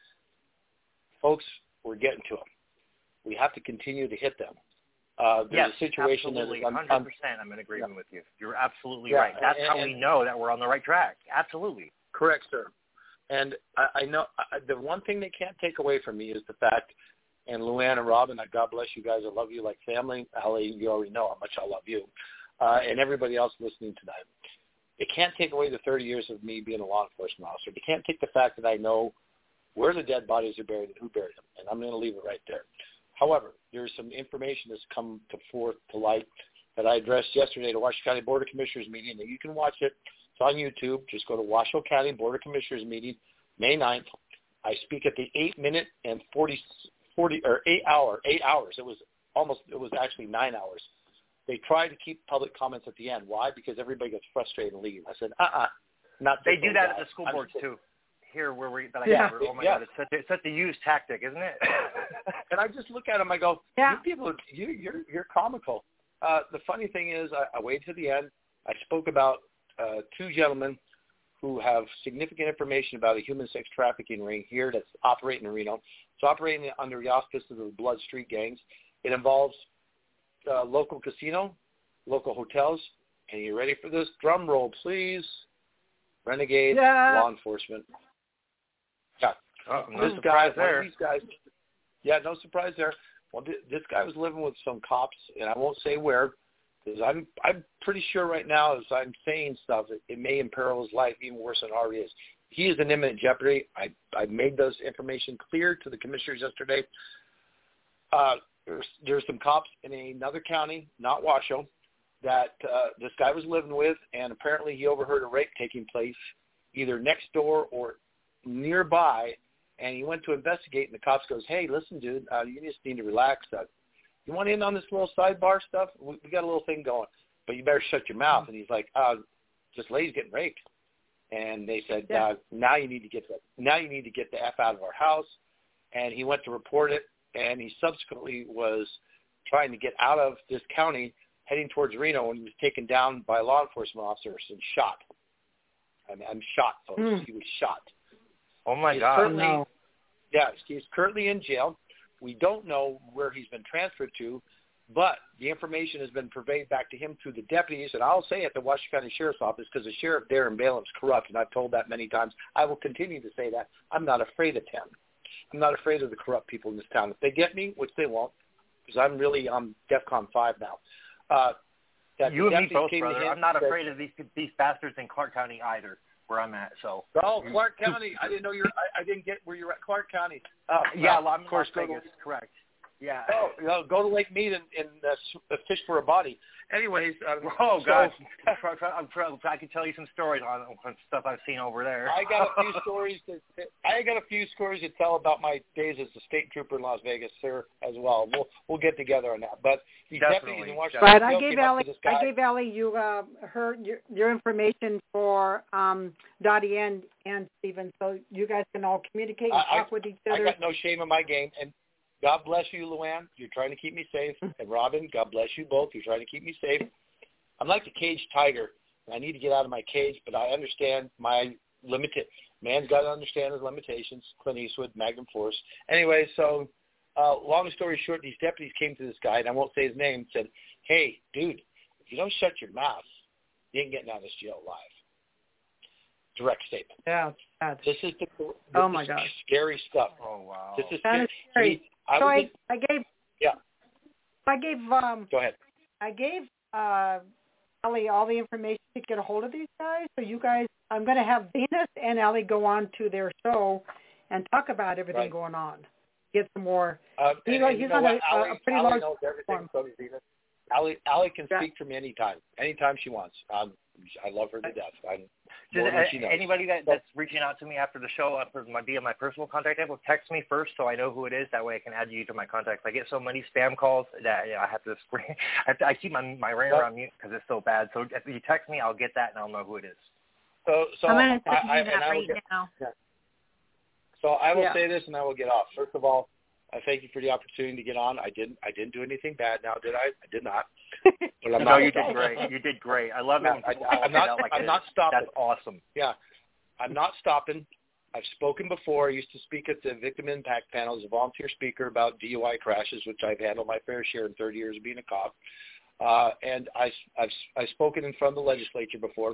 Folks, we're getting to them. We have to continue to hit them. Uh, there's yes, a situation absolutely, that one hundred percent. I'm in agreement yeah. with you. You're absolutely yeah, right. That's and, how and, we know that we're on the right track. Absolutely. Correct, sir. And I, I know I, the one thing they can't take away from me is the fact, and Luann and Robin, God bless you guys. I love you like family. Ali, you already know how much I love you. Uh, and everybody else listening tonight. It can't take away the thirty years of me being a law enforcement officer. It can't take the fact that I know where the dead bodies are buried and who buried them. And I'm going to leave it right there. However, there's some information that's come to forth to light that I addressed yesterday at the Washoe County Board of Commissioners meeting. And you can watch it. It's on YouTube. Just go to Washoe County Board of Commissioners meeting, May ninth. I speak at the eight minute and forty, forty or eight hour, eight hours. It was almost, it was actually nine hours. They tried to keep public comments at the end. Why? Because everybody gets frustrated and leave. I said, uh-uh, not They this do old that guy. at the school I'm boards just- too. Here, where we that I Yeah. cover. Oh my Yeah. God, it's such, a, it's such a used tactic, isn't it? And I just look at them. I go, Yeah. "You people, you, you're you're comical." Uh, the funny thing is, I, I waited to the end. I spoke about uh, two gentlemen who have significant information about a human sex trafficking ring here that's operating in Reno. It's operating under the auspices of the Blood Street gangs. It involves uh, local casino, local hotels, and you ready for this? Drum roll, please. Renegade Yeah. law enforcement. Yeah. Oh, no this surprise guy, one there. of these guys, yeah, no surprise there. Well, th- this guy was living with some cops, and I won't say where, because I'm I'm pretty sure right now, as I'm saying stuff, it, it may imperil his life even worse than it already is. He is in imminent jeopardy. I I made those information clear to the commissioners yesterday. Uh, there's there's some cops in another county, not Washoe, that uh, this guy was living with, and apparently he overheard a rape taking place either next door or nearby, and he went to investigate, and the cops goes, "Hey, listen, dude, uh, you just need to relax. Uh, you want in on this little sidebar stuff? We, we got a little thing going, but you better shut your mouth. And he's like, uh, this lady's getting raped. And they said, Yeah. uh, now you need to get the, now you need to get the F out of our house. And he went to report it, and he subsequently was trying to get out of this county, heading towards Reno, and he was taken down by law enforcement officers and shot. I'm, I'm shot, folks. Mm. He was shot. Oh, my he's God. Currently, no. Yeah, he's currently in jail. We don't know where he's been transferred to, but the information has been conveyed back to him through the deputies, and I'll say at the Washington County Sheriff's Office, because the sheriff there in Balaam is corrupt, and I've told that many times. I will continue to say that. I'm not afraid of him. I'm not afraid of the corrupt people in this town. If they get me, which they won't, because I'm really um, DEFCON five now. Uh, that you and me both, came brother. I'm not said, afraid of these these bastards in Clark County either, where I'm at. So. Oh, Clark County. I didn't know you're. I, I didn't get where you're at. Clark County. Uh, yeah, well, I'm of course, Vegas, to, correct. Yeah. Oh, you know, go to Lake Mead and, and uh, fish for a body. Anyways. Um, oh, so, God. I'm, I'm, I can tell you some stories on, on stuff I've seen over there. I got a few stories. To, I got a few stories to tell about my days as a state trooper in Las Vegas, sir, as well. We'll we'll get together on that. But the Definitely. deputies in Washington. But I gave Allie. I gave Allie you uh, her your, your information for um, Dottie and and Stephen, so you guys can all communicate and I, talk I, with each other. I got no shame in my game, and God bless you, Luann. You're trying to keep me safe. And Robin, God bless you both. You're trying to keep me safe. I'm like a caged tiger. I need to get out of my cage, but I understand my limited. Man's got to understand his limitations. Clint Eastwood, Magnum Force. Anyway, so uh, long story short, these deputies came to this guy, and I won't say his name, and said, hey, dude, if you don't shut your mouth, you ain't getting out of this jail alive. Direct statement. Yeah. That's, this is the this oh my is gosh. scary stuff. Oh wow. This is that scary. is scary. I, so I, I, I gave. Yeah. I gave. Um, Go ahead. I gave uh, Allie all the information to get a hold of these guys. So you guys, I'm going to have Venus and Allie go on to their show and talk about everything right. going on. Get some more. Um, he, and, and he's you on know a, Allie, a pretty Allie large knows everything. platform. So does Venus. Allie, Allie can yeah. speak for me anytime, anytime she wants. Um, I love her to death. I'm Just, more than she knows. Anybody that, that's reaching out to me after the show, after my via my personal contact info, text me first so I know who it is. That way I can add you to my contacts. I get so many spam calls that you know, I have to screen. I, have to, I keep my my ringer well, on mute because it's so bad. So if you text me, I'll get that and I'll know who it is. So, so I'm going to I, do I, that I right get, now. Yeah. So I will yeah. say this, and I will get off. First of all, I thank you for the opportunity to get on. I didn't. I didn't do anything bad. Now, did I? I did not. But I'm no, not you stopping. did great. You did great. I love it when people I, call I'm it not. out like I'm this. not stopping. That's awesome. Yeah, I'm not stopping. I've spoken before. I used to speak at the Victim Impact Panel as a volunteer speaker about D U I crashes, which I've handled my fair share in thirty years of being a cop. Uh, and I, I've I've spoken in front of the legislature before.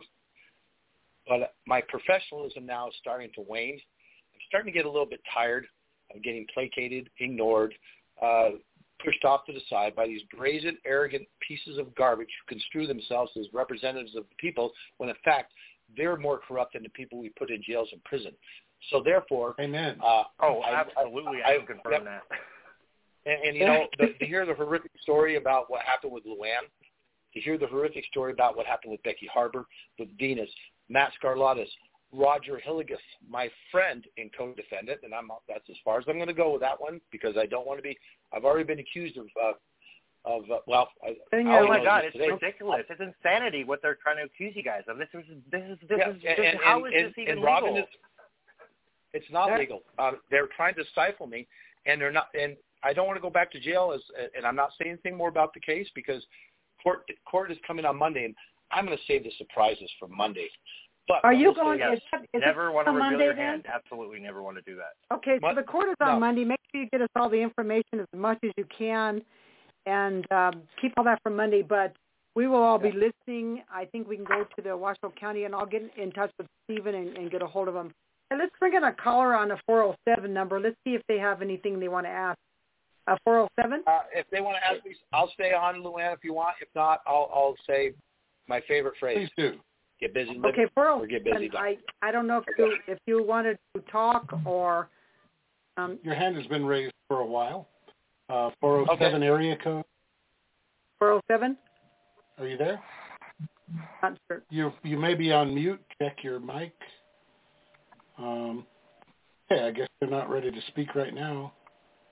But my professionalism now is starting to wane. I'm starting to get a little bit tired of getting placated, ignored, uh, pushed off to the side by these brazen, arrogant pieces of garbage who construe themselves as representatives of the people when, in fact, they're more corrupt than the people we put in jails and prison. So, therefore, Amen. Uh, oh, I, absolutely, I, I can confirm yep. that. And, and you know, the, to hear the horrific story about what happened with Luann, to hear the horrific story about what happened with Becky Harbor, with Venus, Matt Scarlatus, Roger Hilligus, my friend and co-defendant, and I'm that's as far as I'm going to go with that one because I don't want to be. I've already been accused of uh, of uh, well. I, oh my God, it's today. ridiculous! It's insanity what they're trying to accuse you guys of. This is this is this yeah, is and, this, and, how and, is this and, even and Robin legal? Is, it's not yeah. legal. Uh, they're trying to stifle me, and they're not. And I don't want to go back to jail. As and I'm not saying anything more about the case because court court is coming on Monday, and I'm going to save the surprises for Monday. But are you say, going? Yes. Is that, is never want to on reveal Monday, your then? hand. Absolutely, never want to do that. Okay, so what? the court is on No. Monday. Make sure you get us all the information as much as you can, and um, keep all that for Monday. But we will all yeah. be listening. I think we can go to the Washoe County, and I'll get in touch with Stephen and, and get a hold of him. And let's bring in a caller on a four oh seven number. Let's see if they have anything they want to ask. Uh, four oh seven? Uh, if they want to ask me, I'll stay on, Luann, if you want. If not, I'll, I'll say my favorite phrase. Please do. Get busy living Okay, four oh seven. or get busy dying. I, I don't know if you, if you wanted to talk or... Um, Your hand has been raised for a while. Uh, four oh seven okay. area code. four oh seven? Are you there? Not sure. You you may be on mute. Check your mic. Um, okay, I guess they're not ready to speak right now.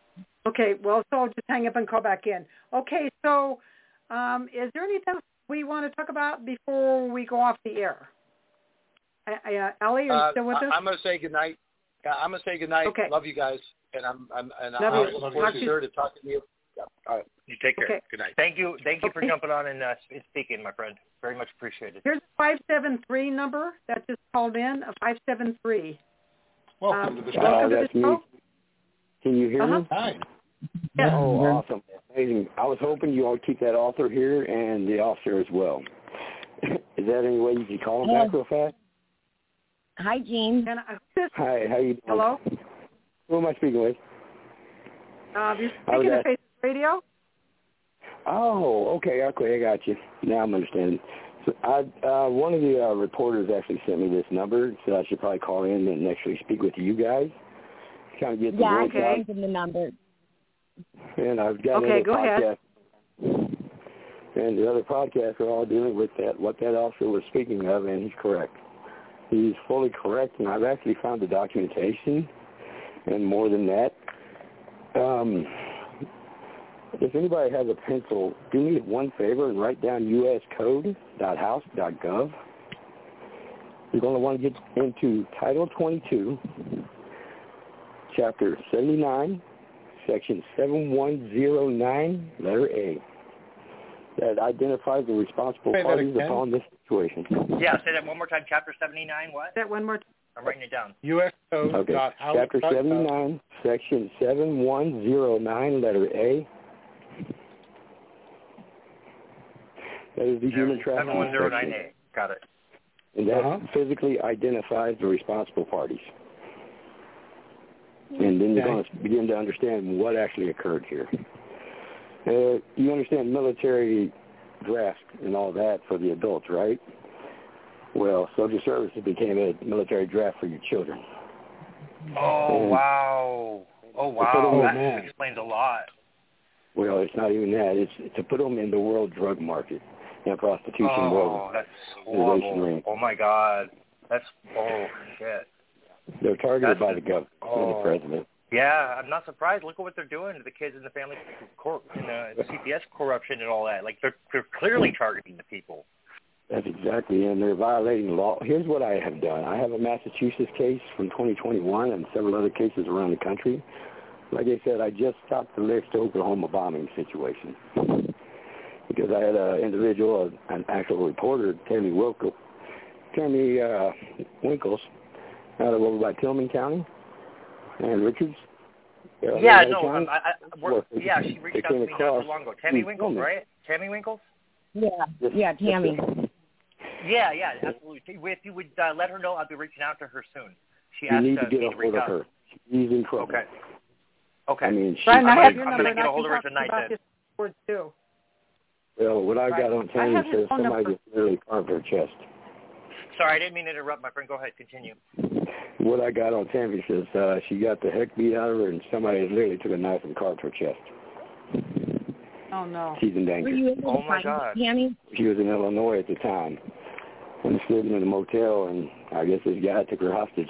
Okay, well, so I'll just hang up and call back in. Okay, so um, is there anything else we want to talk about before we go off the air? Uh, Ellie, are you uh, still with I, us? I'm going to say goodnight. Yeah, I'm going to say goodnight. Okay. Love you guys, and I'm, I'm and Love I'll you. look forward Talk sure to talking to you. Yeah. All right. You take care. Okay. Good night. Thank you. Thank you for Okay. jumping on and uh, speaking, my friend. Very much appreciated. Here's a five seven three number that just called in, a five seven three. Welcome Um, to the show. welcome Uh, to that's the me. show. Can you hear Uh-huh. me? Hi. Yes. Oh, awesome. Amazing. I was hoping you all keep that author here and the officer as well. Is that any way you can call them Yeah. back real fast? Hi, Jean. And I, this, Hi, how you doing? hello? Who am I speaking with? Uh, you're I was speaking to ask- Faces Radio? Oh, okay, okay, I got you. Now I'm understanding. So I, uh, one of the uh, reporters actually sent me this number, so I should probably call in and actually speak with you guys. Kind of get the Yeah, I voice out. can give them the number. And I've got Okay, another go ahead. podcast. And the other podcasts are all dealing with that, what that officer was speaking of, and he's correct. He's fully correct, and I've actually found the documentation, and more than that. Um, if anybody has a pencil, do me one favor and write down U S code dot house dot gov. You're going to want to get into Title twenty-two, Chapter seventy-nine, Section seven one zero nine, letter A, that identifies the responsible Say that parties again. upon this situation. Yeah, say that one more time. Chapter seventy-nine, what? That one more time. I'm writing it down. U S code Okay, dot house Chapter dot gov. seventy-nine, Section seven one zero nine, letter A. That is the human seven one trafficking zero nine section. A. Got it. And that Uh-huh. physically identifies the responsible parties. And then you're Okay. going to begin to understand what actually occurred here. Uh, you understand military draft and all that for the adults, right? Well, social services became a military draft for your children. Oh, And- wow. Oh, Oh, wow. That man. explains a lot. Well, it's not even that. It's to put them in the world drug market and prostitution Oh, world. that's Organization horrible. ring. Oh, my God. That's, oh, shit. They're targeted That's by a- the government and oh. the president. Yeah, I'm not surprised. Look at what they're doing to the kids in the family cor- in the C P S corruption and all that. Like, they're, they're clearly targeting the people. That's exactly, and they're violating the law. Here's what I have done. I have a Massachusetts case from twenty twenty-one and several other cases around the country. Like I said, I just stopped the next Oklahoma bombing situation because I had an individual, an actual reporter, Tammy Winkle, Tammy uh, Winkles, out of over by Tillman County and Richards. Uh, Yeah, Marietta no, County. um, I, I, we're, yeah, she They reached out to came me not across too long ago. Tammy these Winkles, women. right? Tammy Winkles? Yeah, yeah, Tammy. Yeah, yeah, absolutely. If you would uh, let her know, I'll be reaching out to her soon. She You asked need uh, to get me a to reach hold of out. her. She's in trouble. Okay. Okay. I mean, she, Brian, I'm I have gonna- your I'm number, gonna and get I a hold can of her talk to you tonight about then. this board, too. well, what I Right. got on I Tammy have his says phone somebody number. just literally carved her chest. Sorry, I didn't mean to interrupt, my friend. Go ahead. Continue. What I got on Tammy says uh, she got the heck beat out of her, and somebody literally took a knife and carved her chest. Oh, no. She's in Were danger. you able Oh, to my find God. Tammy? She was in Illinois at the time, and was living in a motel, and I guess this guy took her hostage.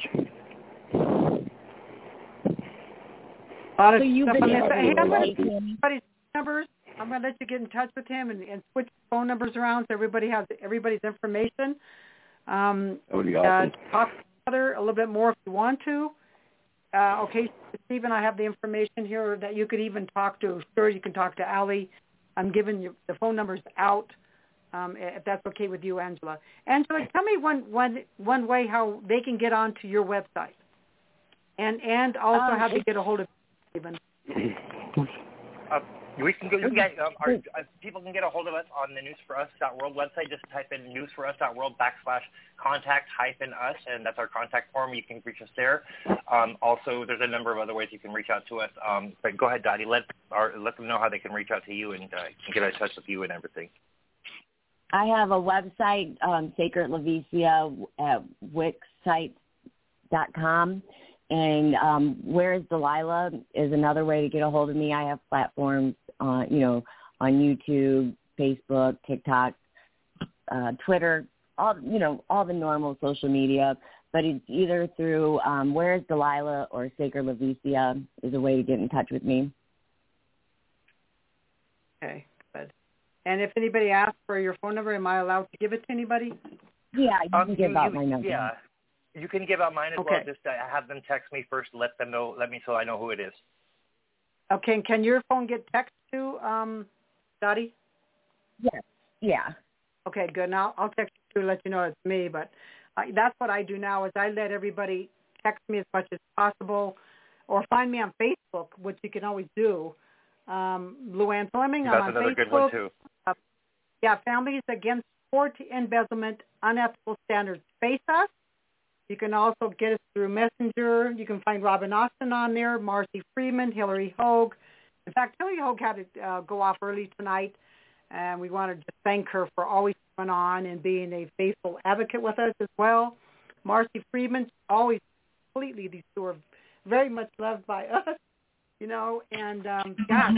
A lot of So you've stuff been on Yeah, this. I Hey, know a I'm lot going of to people. everybody's numbers. I'm going to let you get in touch with him and, and switch phone numbers around so everybody has everybody's information. Um, That would be uh, awesome. talk to each other a little bit more if you want to. Uh, okay, Stephen, I have the information here that you could even talk to. Sure, you can talk to Allie. I'm giving you the phone numbers out, um, if that's okay with you, Angela. Angela, tell me one, one, one way how they can get onto your website, and and also Um, how to it's- get a hold of Stephen. Uh, we can go. You can get, um, our, uh, people can get a hold of us on the news for us dot world website. Just type in news for us dot world backslash contact hyphen us, and that's our contact form. You can reach us there. Um, also, there's a number of other ways you can reach out to us. Um, but go ahead, Dottie. Let our, let them know how they can reach out to you and uh, get in touch with you and everything. I have a website, um, Sacred Levicia at wix site dot com. And um, Where's Delilah is another way to get a hold of me. I have platforms, uh, you know, on YouTube, Facebook, TikTok, uh, Twitter, all you know, all the normal social media. But it's either through um, Where's Delilah or Sacred Levicia is a way to get in touch with me. Okay, good. And if anybody asks for your phone number, am I allowed to give it to anybody? Yeah, you Um, can give you, out you, my number. Yeah, you can give out mine as Okay. well. Just uh, have them text me first. Let them know. Let me so I know who it is. Okay, and can your phone get text to, um, Dottie? Yes. Yeah. Okay, good. Now I'll text you to let you know it's me, but uh, that's what I do now is I let everybody text me as much as possible or find me on Facebook, which you can always do. Um, Luann Fleming, That's I'm on another Facebook. good one too. Uh, yeah, Families Against Sport Embezzlement, Unethical Standards Face Us. You can also get us through Messenger. You can find Robin Austin on there, Marcy Freeman, Hillary Hogue. In fact, Hillary Hogue had to uh, go off early tonight, and we wanted to thank her for always coming on and being a faithful advocate with us as well. Marcy Freeman, always completely, these two are very much loved by us, you know, and um, God,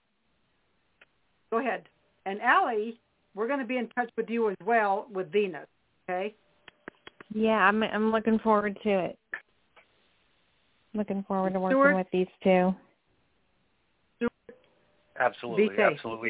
go ahead. And Allie, we're going to be in touch with you as well with Venus, okay? Yeah, I'm I'm looking forward to it. Looking forward to working Stuart? with these two. Absolutely, Be safe. absolutely.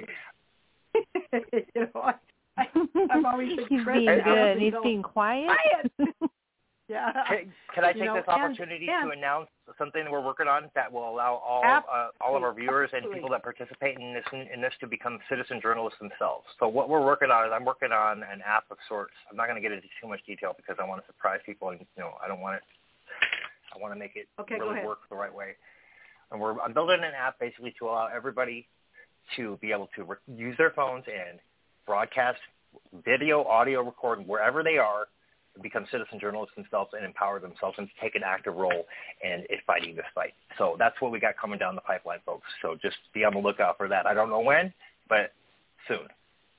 You know, I, I, I'm always He's impressed being with how good. things He's go. being quiet. Quiet. Yeah. Can, can I take You know, this and- opportunity and- to announce something that we're working on that will allow all uh, all of our viewers and Absolutely. people that participate in this in this to become citizen journalists themselves? So what we're working on is I'm working on an app of sorts. I'm not going to get into too much detail because I want to surprise people, and you know I don't want it. I want to make it Okay, go really ahead. work the right way. And we're I'm building an app basically to allow everybody to be able to re- use their phones and broadcast video, audio, record wherever they are, become citizen journalists themselves and empower themselves and take an active role in, in fighting this fight. So that's what we got coming down the pipeline, folks. So just be on the lookout for that. I don't know when, but soon.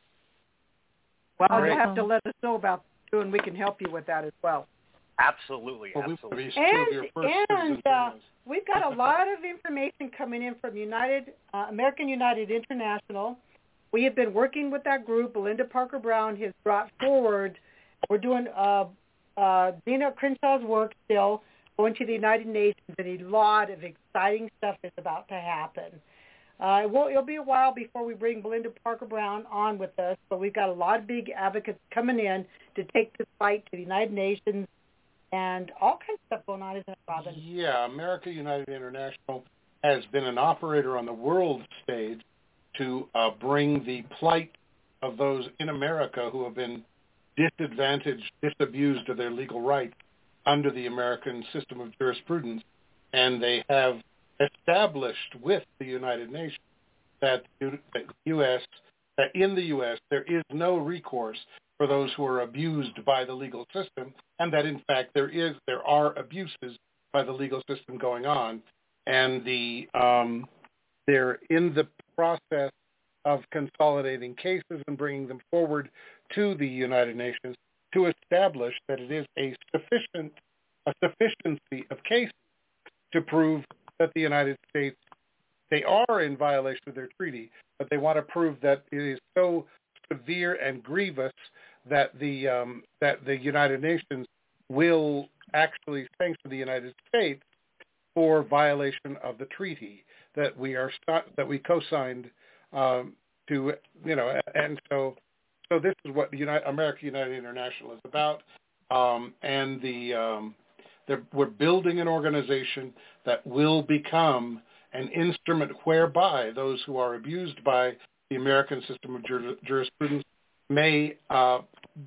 Well, Great. you'll have to let us know about it too, and we can help you with that as well. Absolutely, Well, we absolutely. will be two of your And, first and citizen uh, journalists. we've got a lot of information coming in from United uh, American United International. We have been working with that group. Belinda Parker Brown has brought forward. We're doing uh, uh, Dina Crenshaw's work still, going to the United Nations, and a lot of exciting stuff is about to happen. Uh, it will, it'll be a while before we bring Belinda Parker Brown on with us, but we've got a lot of big advocates coming in to take this fight to the United Nations and all kinds of stuff going on, isn't it, Robin? Yeah, America United International has been an operator on the world stage to uh, bring the plight of those in America who have been disadvantaged, disabused of their legal rights under the American system of jurisprudence. And they have established with the United Nations that the U S, that in the U S there is no recourse for those who are abused by the legal system, and that in fact there is there are abuses by the legal system going on, and the um, they're in the process of consolidating cases and bringing them forward to the United Nations to establish that it is a sufficient a sufficiency of cases to prove that the United States, they are in violation of their treaty, but they want to prove that it is so severe and grievous that the um, that the United Nations will actually sanction the United States for violation of the treaty that we are that we co-signed um, to, you know, and so so this is what the United, America United International is about, um, and the um, we're building an organization that will become an instrument whereby those who are abused by the American system of jur- jurisprudence may uh,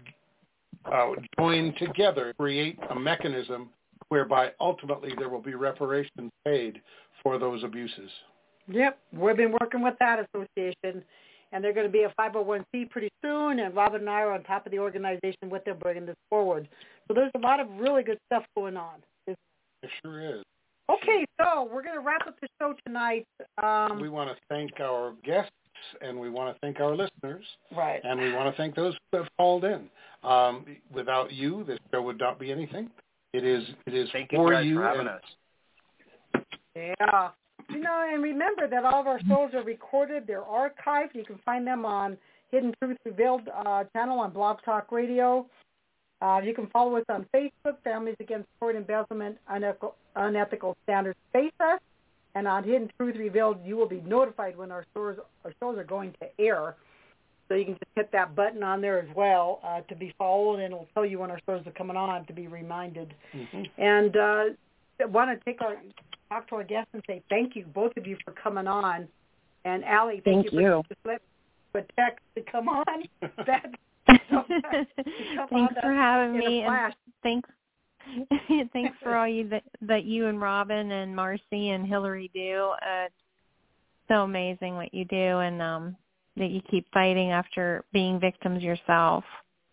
uh, join together, create a mechanism whereby ultimately there will be reparations paid for those abuses. Yep, we've been working with that association, and they're going to be a five oh one c pretty soon, and Robin and I are on top of the organization with them bringing this forward. So there's a lot of really good stuff going on. It sure is. Okay, so we're going to wrap up the show tonight. Um, we want to thank our guests, and we want to thank our listeners. Right. And we want to thank those who have called in. Um, without you, this show would not be anything. It is it is Thank for you guys you. for having and, us. Yeah. You know, and remember that all of our shows are recorded. They're archived. You can find them on Hidden Truth Revealed uh, channel on Blog Talk Radio. Uh, you can follow us on Facebook, Families Against Sport Embezzlement, Unethical, Unethical Standards Face Us. And on Hidden Truth Revealed, you will be notified when our shows, our shows are going to air. So you can just hit that button on there as well uh, to be followed, and it'll tell you when our shows are coming on to be reminded. Mm-hmm. And uh, I want to take our talk to our guests and say thank you, both of you, for coming on. And Allie, thank, thank you, you for just letting a text to come on. That, so that, come Thanks on for having me. And thanks, thanks for all you that, that you and Robin and Marcy and Hillary do. Uh, it's so amazing what you do, and um, that you keep fighting after being victims yourself.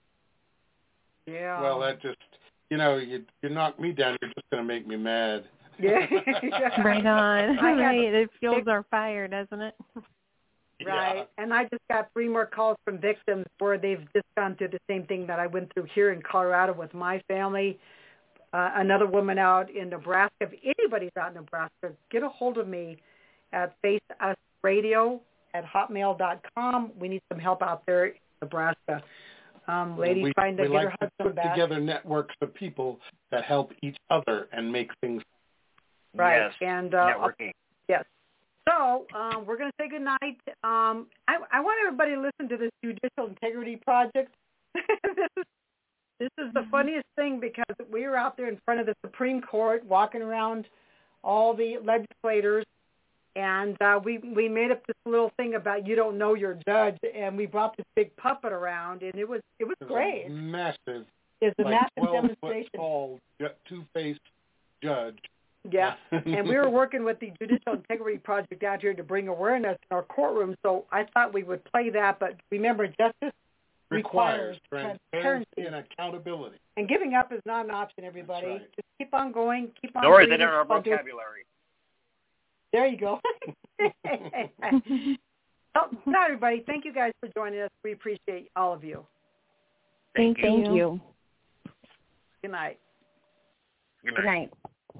Yeah. Well, that just, you know, you you knock me down, you're just going to make me mad. Yeah. Right on. Right. It fuels it, our fire, doesn't it? Right. Yeah. And I just got three more calls from victims where they've just gone through the same thing that I went through here in Colorado with my family. Uh, another woman out in Nebraska. If anybody's out in Nebraska, get a hold of me at face us radio at hotmail dot com. We need some help out there in Nebraska. Um, ladies, we, trying to we get like her to husband put back. together networks of people that help each other and make things. Right. Yes. And uh, networking. Yes. So um, we're going to say goodnight. Um, I, I want everybody to listen to this Judicial Integrity Project. this, is, this is the funniest thing because we were out there in front of the Supreme Court walking around all the legislators, and uh, we, we made up this little thing about you don't know your judge, and we brought this big puppet around, and it was it was It was great. a massive, It's a like massive demonstration. twelve foot tall, two-faced judge. Yeah, and we were working with the Judicial Integrity Project out here to bring awareness in our courtroom, so I thought we would play that, but remember, justice requires, requires transparency. transparency and accountability. And giving up is not an option, everybody. That's right. Just keep on going, keep on Nor is breathing, it in our keep on doing- vocabulary. There you go. Oh, now, everybody, thank you guys for joining us. We appreciate all of you. Thank, Thank you. you. Good night. Good Good night. night.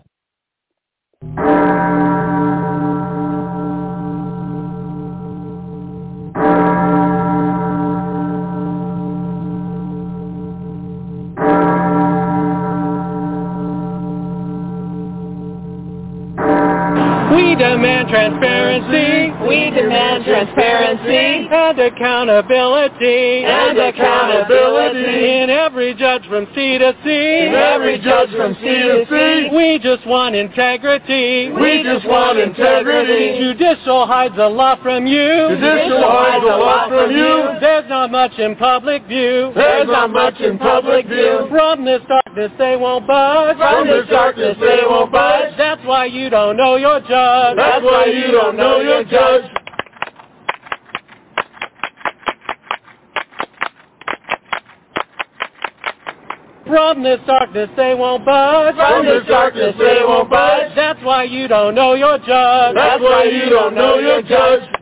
We demand transparency. We demand transparency And accountability. and accountability In every judge from sea to sea. in every judge from sea to sea. We just want integrity. We just want integrity. Judicial hides a lot from you. Judicial hides a lot from you. There's not much in public view. There's not much in public view. From this darkness they won't budge. From this darkness they won't budge. That's why you don't know your judge. That's why you don't know your judge. From this darkness they won't budge. From this darkness they won't budge. That's why you don't know your judge. That's why you don't know your judge.